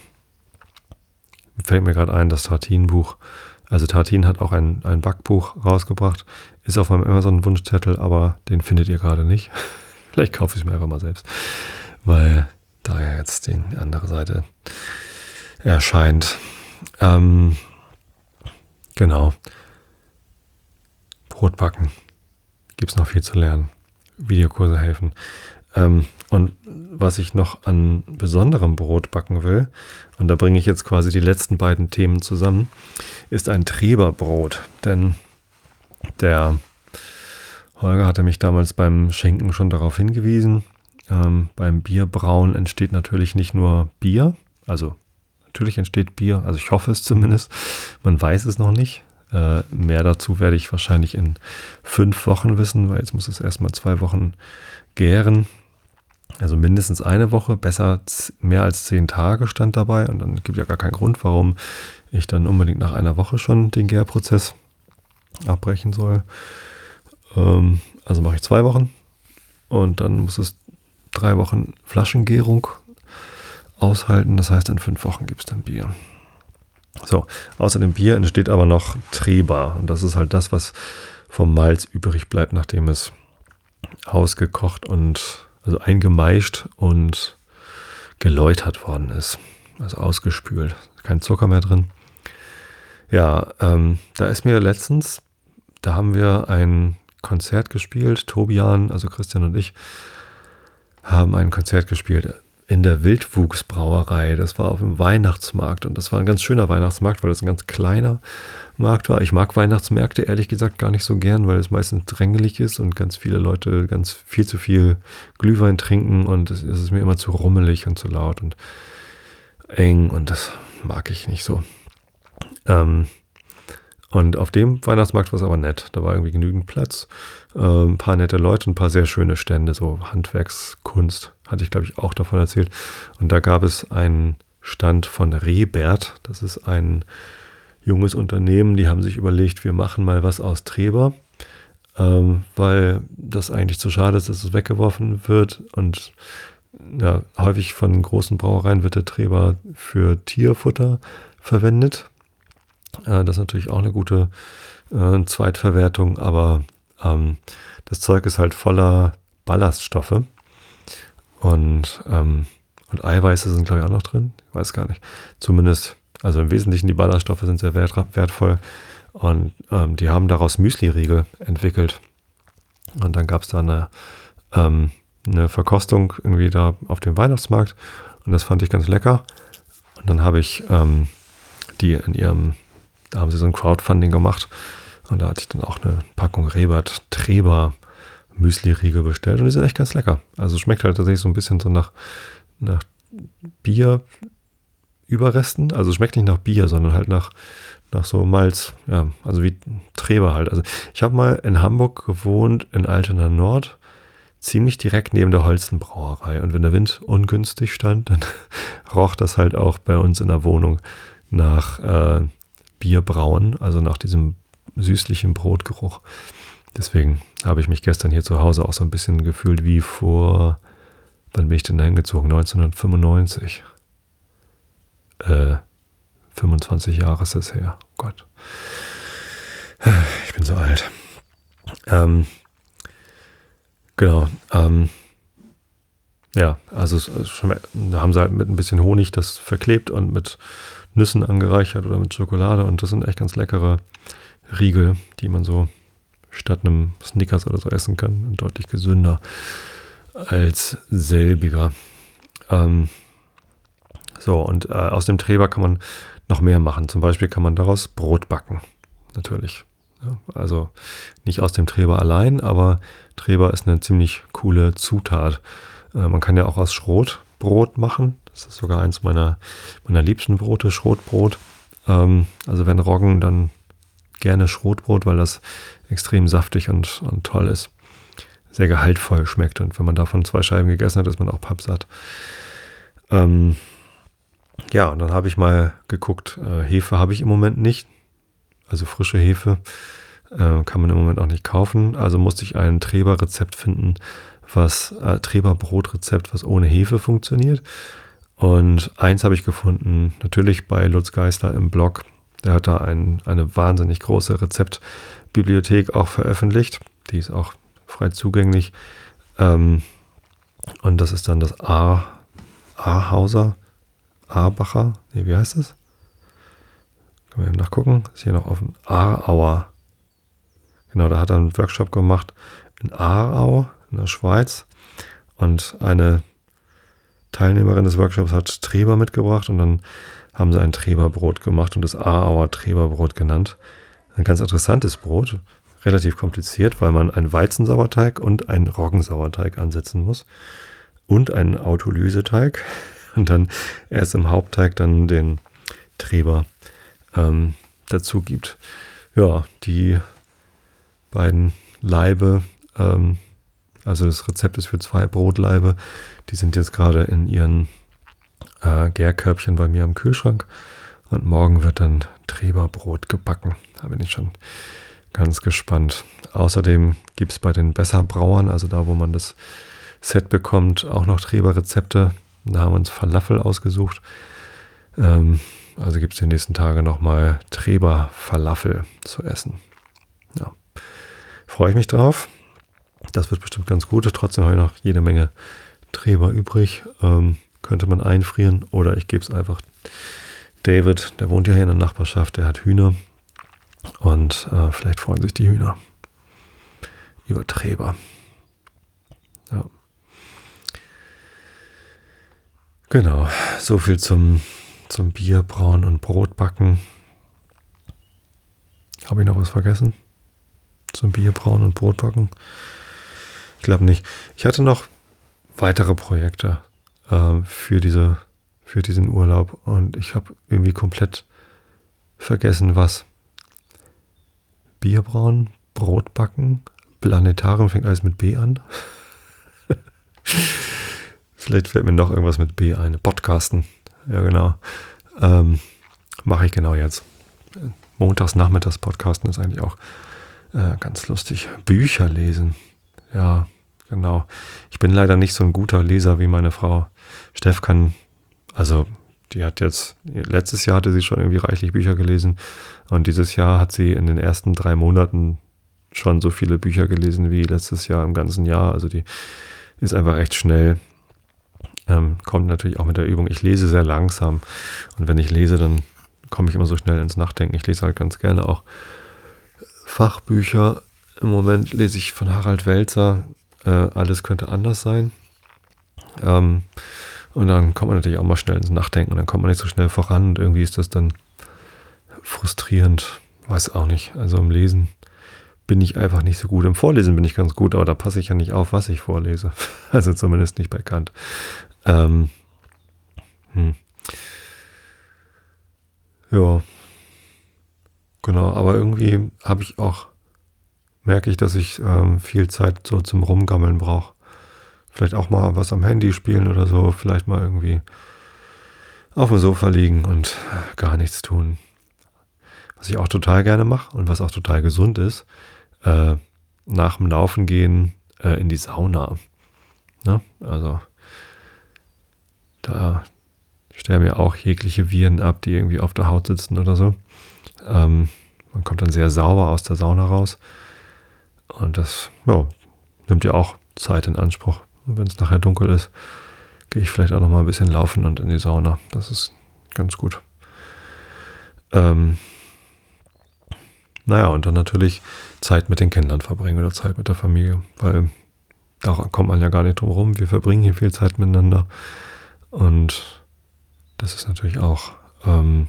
Fällt mir gerade ein, das Tartinen-Buch. Also Tartinen hat auch ein, ein Backbuch rausgebracht. Ist auf meinem Amazon-Wunschzettel, aber den findet ihr gerade nicht. Vielleicht kaufe ich es mir einfach mal selbst, weil da ja jetzt die andere Seite erscheint. Ähm, genau. Brotbacken. Gibt es noch viel zu lernen. Videokurse helfen. Ähm, und was ich noch an besonderem Brot backen will, und da bringe ich jetzt quasi die letzten beiden Themen zusammen, ist ein Treberbrot. Denn der Holger hatte mich damals beim Schenken schon darauf hingewiesen. Ähm, beim Bierbrauen entsteht natürlich nicht nur Bier, also natürlich entsteht Bier, also ich hoffe es zumindest, man weiß es noch nicht. Äh, mehr dazu werde ich wahrscheinlich in fünf Wochen wissen, weil jetzt muss es erstmal zwei Wochen gären. Also mindestens eine Woche, besser mehr als zehn Tage stand dabei und dann gibt ja gar keinen Grund, warum ich dann unbedingt nach einer Woche schon den Gärprozess abbrechen soll. Ähm, also mache ich zwei Wochen und dann muss es drei Wochen Flaschengärung aushalten. Das heißt, in fünf Wochen gibt es dann Bier. So, außer dem Bier entsteht aber noch Treber. Und das ist halt das, was vom Malz übrig bleibt, nachdem es ausgekocht und, also eingemeischt und geläutert worden ist. Also ausgespült. Kein Zucker mehr drin. Ja, ähm, da ist mir letztens, da haben wir ein Konzert gespielt. Tobian, also Christian und ich, haben ein Konzert gespielt in der Wildwuchsbrauerei. Das war auf dem Weihnachtsmarkt und das war ein ganz schöner Weihnachtsmarkt, weil das ein ganz kleiner Markt war. Ich mag Weihnachtsmärkte ehrlich gesagt gar nicht so gern, weil es meistens drängelig ist und ganz viele Leute ganz viel zu viel Glühwein trinken und es ist mir immer zu rummelig und zu laut und eng und das mag ich nicht so. Ähm, und auf dem Weihnachtsmarkt war es aber nett. Da war irgendwie genügend Platz, äh, ein paar nette Leute, ein paar sehr schöne Stände, so Handwerkskunst, hatte ich glaube ich auch davon erzählt. Und da gab es einen Stand von Rebert, das ist ein junges Unternehmen, die haben sich überlegt, wir machen mal was aus Treber, ähm, weil das eigentlich zu schade ist, dass es weggeworfen wird und ja, häufig von großen Brauereien wird der Treber für Tierfutter verwendet. Das ist natürlich auch eine gute äh, Zweitverwertung, aber ähm, das Zeug ist halt voller Ballaststoffe und, ähm, und Eiweiße sind glaube ich auch noch drin, ich weiß gar nicht. Zumindest, also im Wesentlichen die Ballaststoffe sind sehr wert, wertvoll und ähm, die haben daraus Müsli-Riegel entwickelt. Und dann gab es da eine, ähm, eine Verkostung irgendwie da auf dem Weihnachtsmarkt und das fand ich ganz lecker. Und dann habe ich ähm, die in ihrem Da haben sie so ein Crowdfunding gemacht und da hatte ich dann auch eine Packung Rebert Treber Müsli-Riegel bestellt und die sind echt ganz lecker. Also schmeckt halt tatsächlich so ein bisschen so nach, nach Bier-Überresten. Also schmeckt nicht nach Bier, sondern halt nach, nach so Malz. Ja, also wie Treber halt. Also ich habe mal in Hamburg gewohnt, in Altena Nord, ziemlich direkt neben der Holstenbrauerei. Und wenn der Wind ungünstig stand, dann roch das halt auch bei uns in der Wohnung nach äh, Bierbrauen, also nach diesem süßlichen Brotgeruch. Deswegen habe ich mich gestern hier zu Hause auch so ein bisschen gefühlt wie vor, wann bin ich denn da hingezogen? neunzehnhundertfünfundneunzig. Äh, fünfundzwanzig Jahre ist das her. Oh Gott. Ich bin so alt. Ähm, genau. Ähm, ja, also es, es schon, da haben sie halt mit ein bisschen Honig das verklebt und mit Nüssen angereichert oder mit Schokolade. Und das sind echt ganz leckere Riegel, die man so statt einem Snickers oder so essen kann. Und deutlich gesünder als selbiger. Ähm, so, und äh, aus dem Treber kann man noch mehr machen. Zum Beispiel kann man daraus Brot backen. Natürlich. Ja, also nicht aus dem Treber allein, aber Treber ist eine ziemlich coole Zutat. Äh, man kann ja auch aus Schrot Brot machen. Das ist sogar eins meiner, meiner liebsten Brote, Schrotbrot. Ähm, also wenn Roggen, dann gerne Schrotbrot, weil das extrem saftig und, und toll ist. Sehr gehaltvoll schmeckt. Und wenn man davon zwei Scheiben gegessen hat, ist man auch pappsatt. Ähm, ja, und dann habe ich mal geguckt, äh, Hefe habe ich im Moment nicht. Also frische Hefe äh, kann man im Moment auch nicht kaufen. Also musste ich ein Treber-Rezept finden, was äh, Treber-Brotrezept, was ohne Hefe funktioniert. Und eins habe ich gefunden, natürlich bei Lutz Geisler im Blog. Der hat da ein, eine wahnsinnig große Rezeptbibliothek auch veröffentlicht. Die ist auch frei zugänglich. Ähm, und das ist dann das A. Ahauser, Abacher, nee, wie heißt das? Können wir eben nachgucken. Ist hier noch offen. Aarauer. Genau, da hat er einen Workshop gemacht in Aarau, in der Schweiz. Und eine Teilnehmerin des Workshops hat Treber mitgebracht und dann haben sie ein Treberbrot gemacht und das Aarauer Treberbrot genannt. Ein ganz interessantes Brot. Relativ kompliziert, weil man einen Weizensauerteig und einen Roggensauerteig ansetzen muss. Und einen Autolyseteig. Und dann erst im Hauptteig dann den Treber ähm, dazu gibt. Ja, die beiden Laibe, ähm, also das Rezept ist für zwei Brotlaibe, die sind jetzt gerade in ihren äh, Gärkörbchen bei mir am Kühlschrank und morgen wird dann Treberbrot gebacken. Da bin ich schon ganz gespannt. Außerdem gibt es bei den Besserbrauern, also da, wo man das Set bekommt, auch noch Treberrezepte. Da haben wir uns Falafel ausgesucht. Ähm, also gibt es die nächsten Tage nochmal Treber-Falafel zu essen. Ja. Freue ich mich drauf. Das wird bestimmt ganz gut. Trotzdem habe ich noch jede Menge Treber übrig. Ähm, könnte man einfrieren oder ich gebe es einfach David, der wohnt ja hier in der Nachbarschaft, der hat Hühner und äh, vielleicht freuen sich die Hühner über Treber. Ja. Genau, so viel zum, zum Bier brauen und Brot backen. Habe ich noch was vergessen? Zum Bier brauen und Brot backen? Ich glaube nicht. Ich hatte noch weitere Projekte äh, für, diese, für diesen Urlaub und ich habe irgendwie komplett vergessen, was. Bier brauen, Brot backen, Planetarium fängt alles mit B an. Vielleicht fällt mir noch irgendwas mit B ein. Podcasten. Ja, genau. Ähm, mache ich genau jetzt. Montags, nachmittags Podcasten ist eigentlich auch äh, ganz lustig. Bücher lesen. Ja, genau. Ich bin leider nicht so ein guter Leser wie meine Frau. Steff kann, also die hat jetzt, letztes Jahr hatte sie schon irgendwie reichlich Bücher gelesen. Und dieses Jahr hat sie in den ersten drei Monaten schon so viele Bücher gelesen wie letztes Jahr im ganzen Jahr. Also die ist einfach echt schnell. Ähm, kommt natürlich auch mit der Übung. Ich lese sehr langsam und wenn ich lese, dann komme ich immer so schnell ins Nachdenken. Ich lese halt ganz gerne auch Fachbücher. Im Moment lese ich von Harald Welzer äh, Alles könnte anders sein. Ähm, und dann kommt man natürlich auch mal schnell ins Nachdenken und dann kommt man nicht so schnell voran und irgendwie ist das dann frustrierend. Weiß auch nicht. Also im Lesen bin ich einfach nicht so gut. Im Vorlesen bin ich ganz gut, aber da passe ich ja nicht auf, was ich vorlese. Also zumindest nicht bei Kant. Ähm, hm. Ja, genau, aber irgendwie habe ich auch, merke ich, dass ich ähm, viel Zeit so zum Rumgammeln brauche. Vielleicht auch mal was am Handy spielen oder so, vielleicht mal irgendwie auf dem Sofa liegen und gar nichts tun. Was ich auch total gerne mache und was auch total gesund ist, äh, nach dem Laufen gehen äh, in die Sauna. Ne? Also da sterben ja auch jegliche Viren ab, die irgendwie auf der Haut sitzen oder so. Ähm, man kommt dann sehr sauber aus der Sauna raus. Und das ja, nimmt ja auch Zeit in Anspruch. Und wenn es nachher dunkel ist, gehe ich vielleicht auch noch mal ein bisschen laufen und in die Sauna. Das ist ganz gut. Ähm, naja, und dann natürlich Zeit mit den Kindern verbringen oder Zeit mit der Familie, weil da kommt man ja gar nicht drum rum. Wir verbringen hier viel Zeit miteinander und das ist natürlich auch ähm,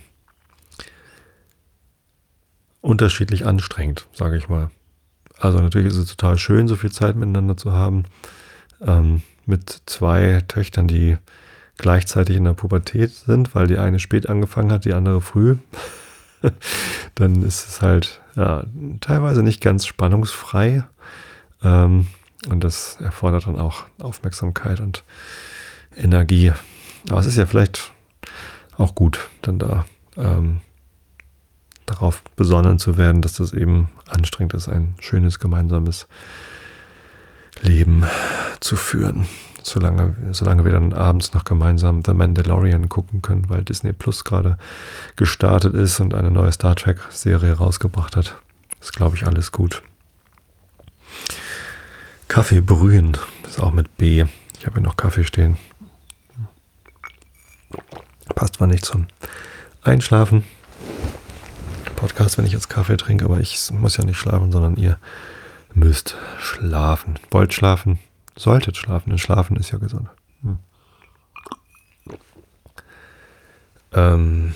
unterschiedlich anstrengend, sage ich mal. Also natürlich ist es total schön, so viel Zeit miteinander zu haben. Ähm, mit zwei Töchtern, die gleichzeitig in der Pubertät sind, weil die eine spät angefangen hat, die andere früh. Dann ist es halt ja, teilweise nicht ganz spannungsfrei. Ähm, und das erfordert dann auch Aufmerksamkeit und Energie. Aber es ist ja vielleicht auch gut, dann da ähm, darauf besonnen zu werden, dass das eben anstrengend ist, ein schönes gemeinsames Leben zu führen. Solange, solange wir dann abends noch gemeinsam The Mandalorian gucken können, weil Disney Plus gerade gestartet ist und eine neue Star Trek Serie rausgebracht hat. Ist, glaube ich, alles gut. Kaffee brühen, ist auch mit B. Ich habe hier noch Kaffee stehen. Passt zwar nicht zum Einschlafen. Podcast, wenn ich jetzt Kaffee trinke, aber ich muss ja nicht schlafen, sondern ihr müsst schlafen. Wollt schlafen? Solltet schlafen, denn Schlafen ist ja gesund. Hm. Ähm,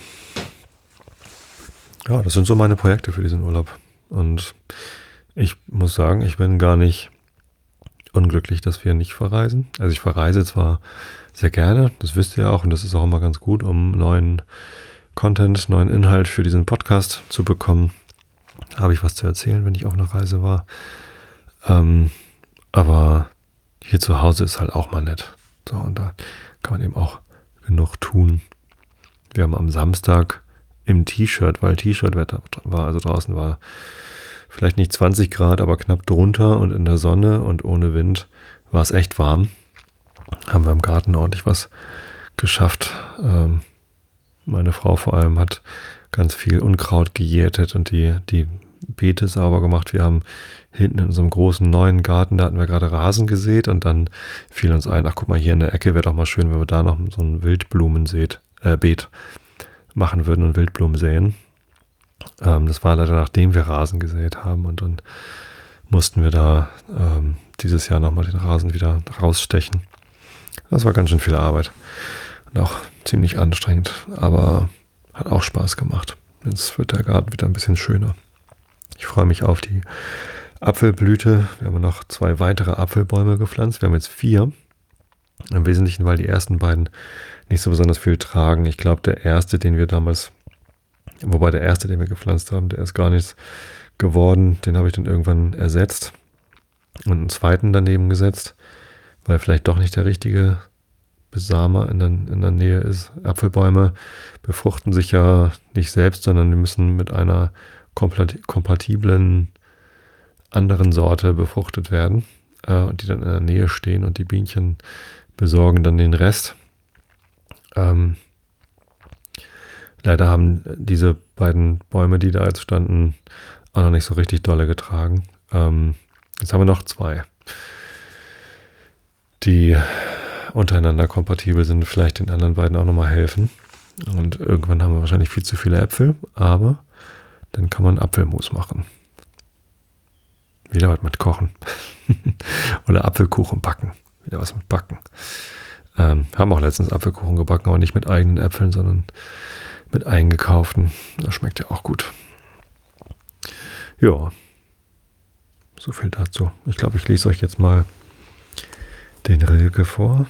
ja, das sind so meine Projekte für diesen Urlaub. Und ich muss sagen, ich bin gar nicht unglücklich, dass wir nicht verreisen. Also ich verreise zwar sehr gerne, das wisst ihr auch, und das ist auch immer ganz gut, um neuen Content, neuen Inhalt für diesen Podcast zu bekommen. Habe ich was zu erzählen, wenn ich auf einer Reise war. Ähm, aber hier zu Hause ist halt auch mal nett. So, und da kann man eben auch genug tun. Wir haben am Samstag im T-Shirt, weil T-Shirt-Wetter war, also draußen war vielleicht nicht zwanzig Grad, aber knapp drunter und in der Sonne und ohne Wind war es echt warm. Haben wir im Garten ordentlich was geschafft. Ähm, meine Frau vor allem hat ganz viel Unkraut gejätet und die, die Beete sauber gemacht. Wir haben hinten in unserem großen neuen Garten, da hatten wir gerade Rasen gesät und dann fiel uns ein, ach guck mal, hier in der Ecke wäre doch mal schön, wenn wir da noch so ein Wildblumenbeet äh, Beet machen würden und Wildblumen säen. Ähm, das war leider nachdem wir Rasen gesät haben und dann mussten wir da ähm, dieses Jahr nochmal den Rasen wieder rausstechen. Das war ganz schön viel Arbeit und auch ziemlich anstrengend, aber hat auch Spaß gemacht. Jetzt wird der Garten wieder ein bisschen schöner. Ich freue mich auf die Apfelblüte. Wir haben noch zwei weitere Apfelbäume gepflanzt. Wir haben jetzt vier. Im Wesentlichen, weil die ersten beiden nicht so besonders viel tragen. Ich glaube, der erste, den wir damals, wobei der erste, den wir gepflanzt haben, der ist gar nichts geworden. Den habe ich dann irgendwann ersetzt und einen zweiten daneben gesetzt, weil vielleicht doch nicht der richtige Besamer in der, in der Nähe ist. Apfelbäume befruchten sich ja nicht selbst, sondern die müssen mit einer kompatiblen anderen Sorte befruchtet werden, äh, die dann in der Nähe stehen und die Bienchen besorgen dann den Rest. Ähm, leider haben diese beiden Bäume, die da jetzt standen, auch noch nicht so richtig dolle getragen. Ähm, jetzt haben wir noch zwei, die untereinander kompatibel sind, vielleicht den anderen beiden auch nochmal helfen. Und irgendwann haben wir wahrscheinlich viel zu viele Äpfel, aber dann kann man Apfelmus machen. Wieder was mit Kochen. Oder Apfelkuchen backen. Wieder was mit Backen. Ähm, haben auch letztens Apfelkuchen gebacken, aber nicht mit eigenen Äpfeln, sondern mit eingekauften. Das schmeckt ja auch gut. Ja, so viel dazu. Ich glaube, ich lese euch jetzt mal den Rilke vor.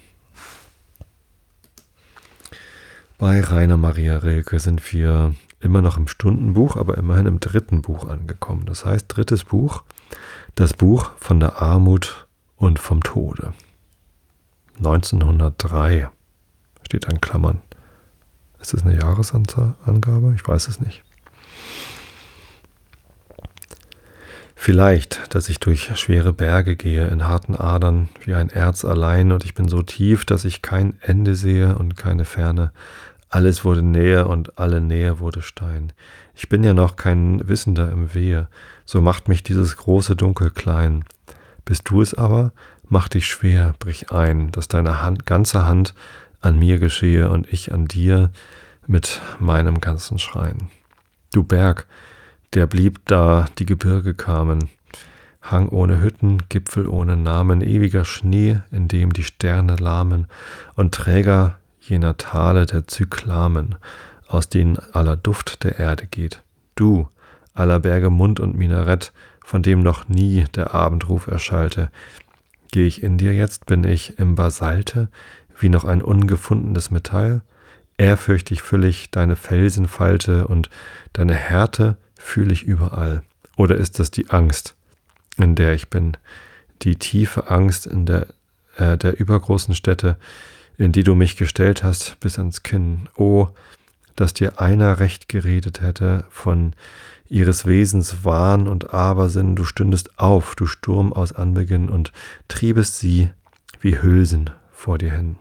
Bei Rainer Maria Rilke sind wir immer noch im Stundenbuch, aber immerhin im dritten Buch angekommen. Das heißt, drittes Buch, das Buch von der Armut und vom Tode. neunzehnhundertdrei steht an Klammern. Ist das eine Jahresangabe? Ich weiß es nicht. Vielleicht, dass ich durch schwere Berge gehe, in harten Adern, wie ein Erz allein, und ich bin so tief, dass ich kein Ende sehe und keine Ferne. Alles wurde Nähe und alle Nähe wurde Stein. Ich bin ja noch kein Wissender im Wehe, so macht mich dieses große Dunkel klein. Bist du es aber, mach dich schwer, brich ein, dass deine Hand, ganze Hand an mir geschehe und ich an dir mit meinem ganzen Schrein. Du Berg, der blieb da die Gebirge kamen, Hang ohne Hütten, Gipfel ohne Namen, ewiger Schnee, in dem die Sterne lahmen, und Träger jener Tale der Zyklamen, aus denen aller Duft der Erde geht. Du, aller Berge Mund und Minarett, von dem noch nie der Abendruf erschallte. Geh ich in dir jetzt, bin ich im Basalte, wie noch ein ungefundenes Metall? Ehrfürchtig füll ich deine Felsenfalte und deine Härte fühle ich überall. Oder ist das die Angst, in der ich bin? Die tiefe Angst in der, äh, der übergroßen Städte, in die du mich gestellt hast, bis ans Kinn. Oh, dass dir einer recht geredet hätte von ihres Wesens Wahn und Abersinn. Du stündest auf, du Sturm aus Anbeginn, und triebest sie wie Hülsen vor dir hin.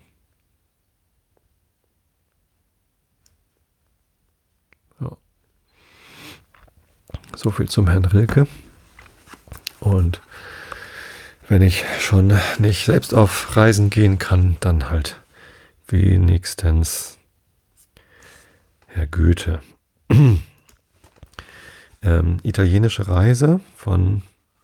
Ja. So viel zum Herrn Rilke. Und wenn ich schon nicht selbst auf Reisen gehen kann, dann halt wenigstens Herr Goethe. ähm, italienische Reise von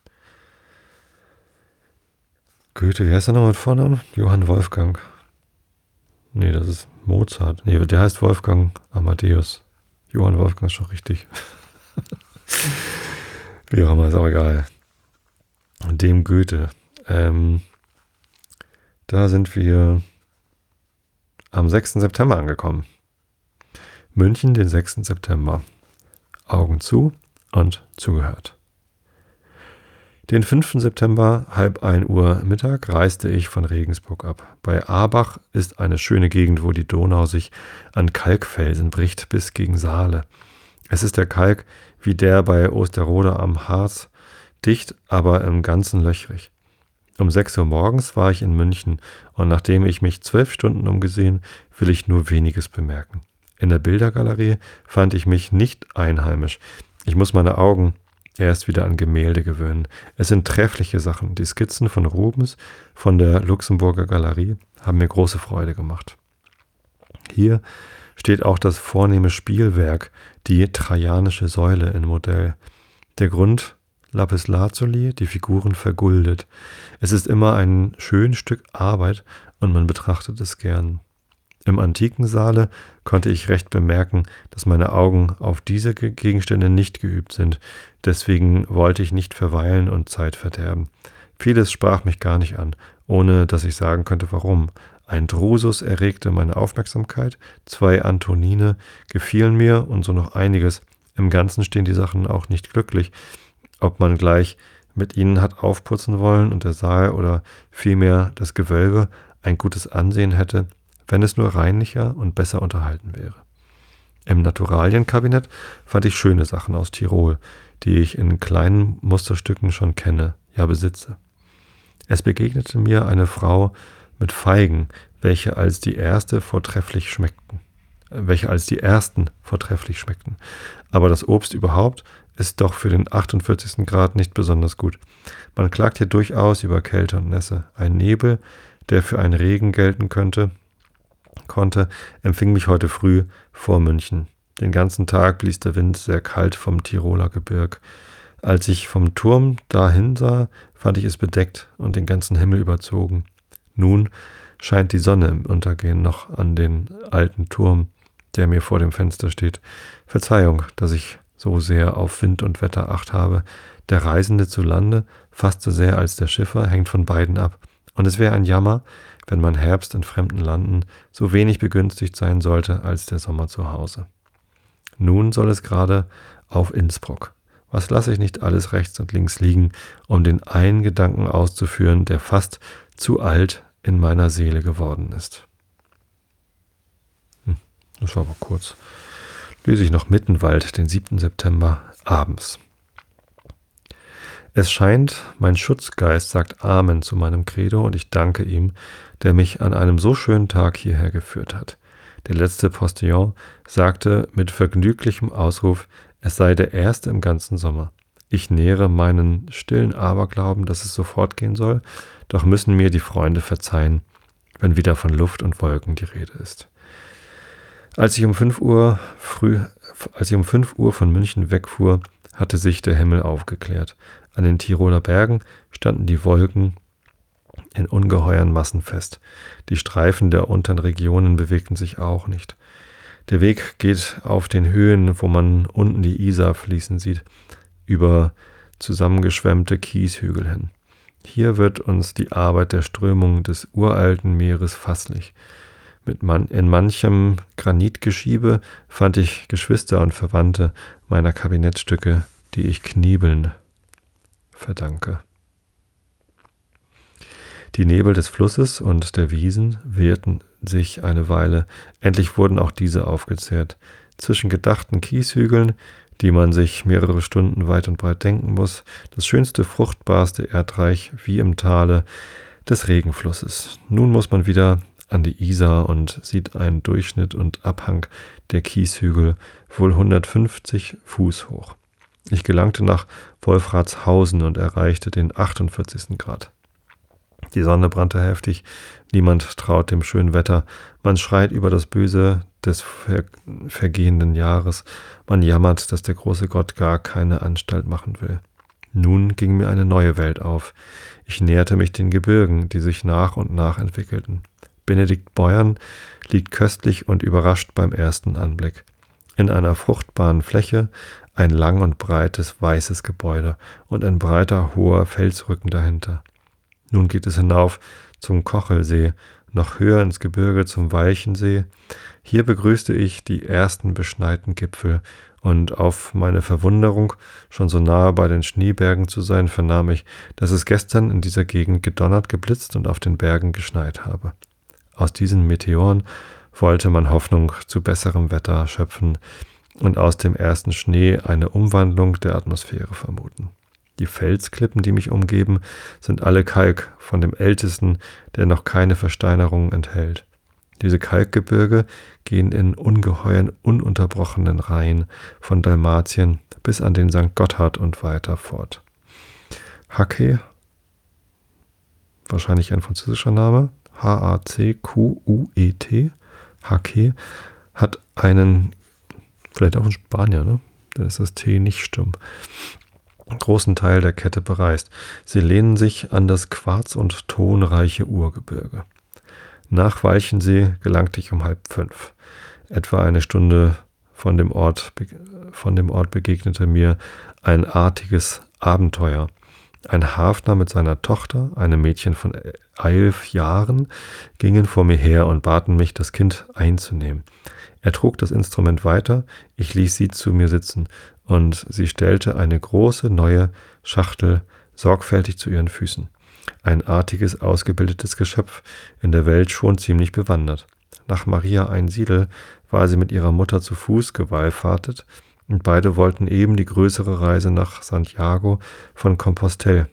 Goethe. Wie heißt er noch mit Vornamen? Johann Wolfgang. Nee, das ist Mozart. Nee, der heißt Wolfgang Amadeus. Johann Wolfgang ist schon richtig. Wie auch immer, ist auch egal. Dem Goethe. Ähm, da sind wir am sechsten September angekommen. München, den sechsten September. Augen zu und zugehört. Den fünften September, halb ein Uhr Mittag, reiste ich von Regensburg ab. Bei Arbach ist eine schöne Gegend, wo die Donau sich an Kalkfelsen bricht bis gegen Saale. Es ist der Kalk wie der bei Osterode am Harz, dicht, aber im Ganzen löchrig. Um sechs Uhr morgens war ich in München, und nachdem ich mich zwölf Stunden umgesehen, will ich nur weniges bemerken. In der Bildergalerie fand ich mich nicht einheimisch. Ich muss meine Augen erst wieder an Gemälde gewöhnen. Es sind treffliche Sachen. Die Skizzen von Rubens von der Luxemburger Galerie haben mir große Freude gemacht. Hier steht auch das vornehme Spielwerk, die Trajanische Säule in Modell. Der Grund Lapislazuli, die Figuren verguldet. Es ist immer ein schön Stück Arbeit und man betrachtet es gern. Im antiken Saale konnte ich recht bemerken, dass meine Augen auf diese Gegenstände nicht geübt sind. Deswegen wollte ich nicht verweilen und Zeit verderben. Vieles sprach mich gar nicht an, ohne dass ich sagen könnte, warum. Ein Drusus erregte meine Aufmerksamkeit, zwei Antonine gefielen mir und so noch einiges. Im Ganzen stehen die Sachen auch nicht glücklich. Ob man gleich mit ihnen hat aufputzen wollen und der Saal oder vielmehr das Gewölbe ein gutes Ansehen hätte, wenn es nur reinlicher und besser unterhalten wäre. Im Naturalienkabinett fand ich schöne Sachen aus Tirol, die ich in kleinen Musterstücken schon kenne, ja besitze. Es begegnete mir eine Frau mit Feigen, welche als die erste vortrefflich schmeckten, welche als die ersten vortrefflich schmeckten. Aber das Obst überhaupt ist doch für den achtundvierzigsten Grad nicht besonders gut. Man klagt hier durchaus über Kälte und Nässe. Ein Nebel, der für einen Regen gelten könnte, konnte, empfing mich heute früh vor München. Den ganzen Tag blies der Wind sehr kalt vom Tiroler Gebirg. Als ich vom Turm dahin sah, fand ich es bedeckt und den ganzen Himmel überzogen. Nun scheint die Sonne im Untergehen noch an den alten Turm, der mir vor dem Fenster steht. Verzeihung, dass ich so sehr auf Wind und Wetter Acht habe. Der Reisende zu Lande, fast so sehr als der Schiffer, hängt von beiden ab. Und es wäre ein Jammer, wenn mein Herbst in fremden Landen so wenig begünstigt sein sollte als der Sommer zu Hause. Nun soll es gerade auf Innsbruck. Was lasse ich nicht alles rechts und links liegen, um den einen Gedanken auszuführen, der fast zu alt in meiner Seele geworden ist. Hm, das war aber kurz. Lese ich noch Mittenwald, den siebten September, abends. Es scheint, mein Schutzgeist sagt Amen zu meinem Credo und ich danke ihm, der mich an einem so schönen Tag hierher geführt hat. Der letzte Postillon sagte mit vergnüglichem Ausruf, es sei der erste im ganzen Sommer. Ich nähere meinen stillen Aberglauben, dass es so fortgehen soll, doch müssen mir die Freunde verzeihen, wenn wieder von Luft und Wolken die Rede ist. Als ich um fünf Uhr früh, als ich um fünf Uhr von München wegfuhr, hatte sich der Himmel aufgeklärt. An den Tiroler Bergen standen die Wolken in ungeheuren Massen fest. Die Streifen der unteren Regionen bewegten sich auch nicht. Der Weg geht auf den Höhen, wo man unten die Isar fließen sieht, über zusammengeschwemmte Kieshügel hin. Hier wird uns die Arbeit der Strömung des uralten Meeres fasslich. Mit man, in manchem Granitgeschiebe fand ich Geschwister und Verwandte meiner Kabinettstücke, die ich Kniebeln verdanke. Die Nebel des Flusses und der Wiesen wehten sich eine Weile. Endlich wurden auch diese aufgezehrt. Zwischen gedachten Kieshügeln, die man sich mehrere Stunden weit und breit denken muss, das schönste, fruchtbarste Erdreich wie im Tale des Regenflusses. Nun muss man wieder an die Isar und sieht einen Durchschnitt und Abhang der Kieshügel wohl hundertfünfzig Fuß hoch. Ich gelangte nach Wolfratshausen und erreichte den achtundvierzigsten Grad. Die Sonne brannte heftig, niemand traut dem schönen Wetter, man schreit über das Böse des ver- vergehenden Jahres, man jammert, dass der große Gott gar keine Anstalt machen will. Nun ging mir eine neue Welt auf. Ich näherte mich den Gebirgen, die sich nach und nach entwickelten. Benedikt Beuern liegt köstlich und überrascht beim ersten Anblick. In einer fruchtbaren Fläche ein lang und breites weißes Gebäude und ein breiter, hoher Felsrücken dahinter. Nun geht es hinauf zum Kochelsee, noch höher ins Gebirge zum Walchensee. Hier begrüßte ich die ersten beschneiten Gipfel und auf meine Verwunderung, schon so nahe bei den Schneebergen zu sein, vernahm ich, dass es gestern in dieser Gegend gedonnert, geblitzt und auf den Bergen geschneit habe. Aus diesen Meteoren wollte man Hoffnung zu besserem Wetter schöpfen und aus dem ersten Schnee eine Umwandlung der Atmosphäre vermuten. Die Felsklippen, die mich umgeben, sind alle Kalk, von dem ältesten, der noch keine Versteinerungen enthält. Diese Kalkgebirge gehen in ungeheuren, ununterbrochenen Reihen von Dalmatien bis an den Sankt Gotthard und weiter fort. Hacquet, wahrscheinlich ein französischer Name, H A C Q U E T, Hacquet, hat einen, vielleicht auch ein Spanier, ne? Dann ist das T nicht stumm, großen Teil der Kette bereist. Sie lehnen sich an das quarz- und tonreiche Urgebirge. Nach Walchensee gelangte ich um halb fünf. Etwa eine Stunde von dem Ort, von dem Ort begegnete mir ein artiges Abenteuer. Ein Hafner mit seiner Tochter, einem Mädchen von elf Jahren, gingen vor mir her und baten mich, das Kind einzunehmen. Er trug das Instrument weiter, ich ließ sie zu mir sitzen und sie stellte eine große neue Schachtel sorgfältig zu ihren Füßen. Ein artiges, ausgebildetes Geschöpf, in der Welt schon ziemlich bewandert. Nach Maria Einsiedel war sie mit ihrer Mutter zu Fuß gewallfahrtet und beide wollten eben die größere Reise nach Santiago von Compostell.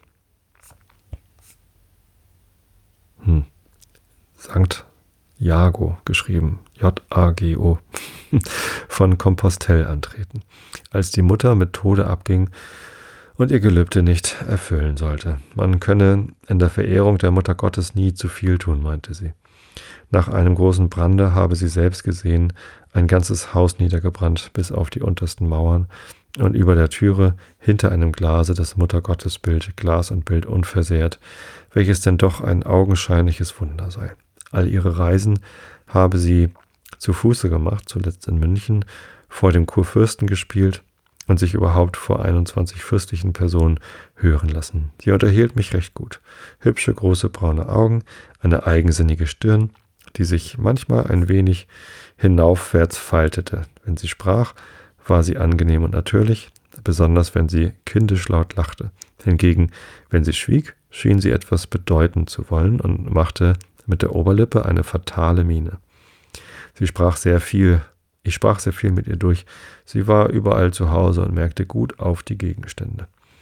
Hm. Sankt Jago geschrieben, J A G O, von Compostell antreten, als die Mutter mit Tode abging und ihr Gelübde nicht erfüllen sollte. Man könne in der Verehrung der Mutter Gottes nie zu viel tun, meinte sie. Nach einem großen Brande habe sie selbst gesehen, ein ganzes Haus niedergebrannt bis auf die untersten Mauern und über der Türe hinter einem Glase das Muttergottesbild, Glas und Bild unversehrt, welches denn doch ein augenscheinliches Wunder sei. All ihre Reisen habe sie zu Fuße gemacht, zuletzt in München, vor dem Kurfürsten gespielt und sich überhaupt vor einundzwanzig fürstlichen Personen hören lassen. Sie unterhielt mich recht gut. Hübsche, große, braune Augen, eine eigensinnige Stirn, die sich manchmal ein wenig hinaufwärts faltete. Wenn sie sprach, war sie angenehm und natürlich, besonders wenn sie kindisch laut lachte. Hingegen, wenn sie schwieg, schien sie etwas bedeuten zu wollen und machte mit der Oberlippe eine fatale Miene. Sie sprach sehr viel, ich sprach sehr viel mit ihr durch. Sie war überall zu Hause und merkte gut auf die Gegenstände.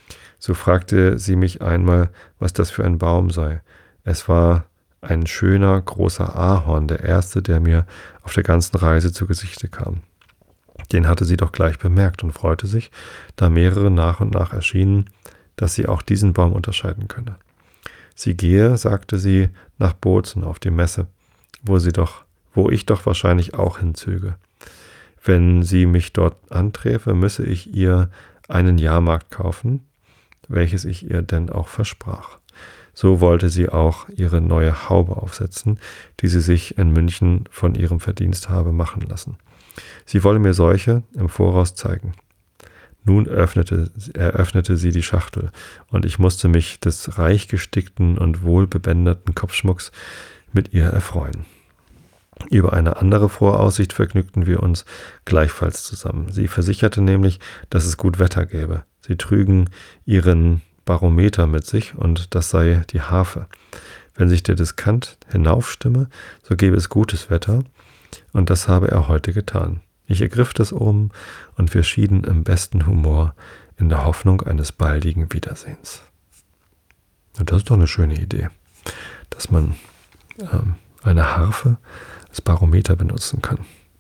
So fragte sie mich einmal, was das für ein Baum sei. Es war ein schöner, großer Ahorn, der erste, der mir auf der ganzen Reise zu Gesichte kam. Den hatte sie doch gleich bemerkt und freute sich, da mehrere nach und nach erschienen, dass sie auch diesen Baum unterscheiden könne. Sie gehe, sagte sie, nach Bozen auf die Messe, wo sie doch, wo ich doch wahrscheinlich auch hinzöge. Wenn sie mich dort anträfe, müsse ich ihr einen Jahrmarkt kaufen, welches ich ihr denn auch versprach. So wollte sie auch ihre neue Haube aufsetzen, die sie sich in München von ihrem Verdienst habe machen lassen. Sie wolle mir solche im Voraus zeigen. Nun öffnete, eröffnete sie die Schachtel, und ich musste mich des reich gestickten und wohlbebänderten Kopfschmucks mit ihr erfreuen. Über eine andere Voraussicht vergnügten wir uns gleichfalls zusammen. Sie versicherte nämlich, dass es gut Wetter gäbe. Sie trügen ihren Barometer mit sich, und das sei die Harfe. Wenn sich der Diskant hinaufstimme, so gäbe es gutes Wetter, und das habe er heute getan. Ich ergriff das oben, und wir schieden im besten Humor in der Hoffnung eines baldigen Wiedersehens. Und das ist doch eine schöne Idee, dass man ähm, eine Harfe als Barometer benutzen kann.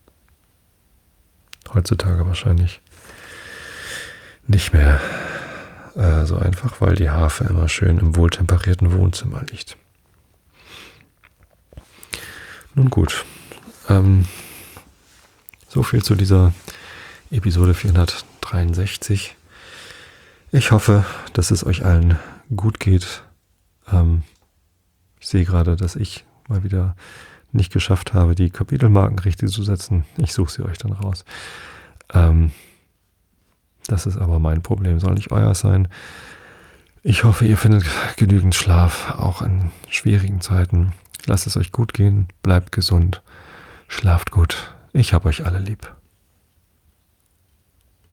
Heutzutage wahrscheinlich nicht mehr äh, so einfach, weil die Harfe immer schön im wohltemperierten Wohnzimmer liegt. Nun gut, ähm, so viel zu dieser Episode vierhundertdreiundsechzig. Ich hoffe, dass es euch allen gut geht. Ähm, ich sehe gerade, dass ich mal wieder nicht geschafft habe, die Kapitelmarken richtig zu setzen. Ich suche sie euch dann raus. Ähm, das ist aber mein Problem, soll nicht euer sein. Ich hoffe, ihr findet genügend Schlaf, auch in schwierigen Zeiten. Lasst es euch gut gehen, bleibt gesund, schlaft gut. Ich hab euch alle lieb.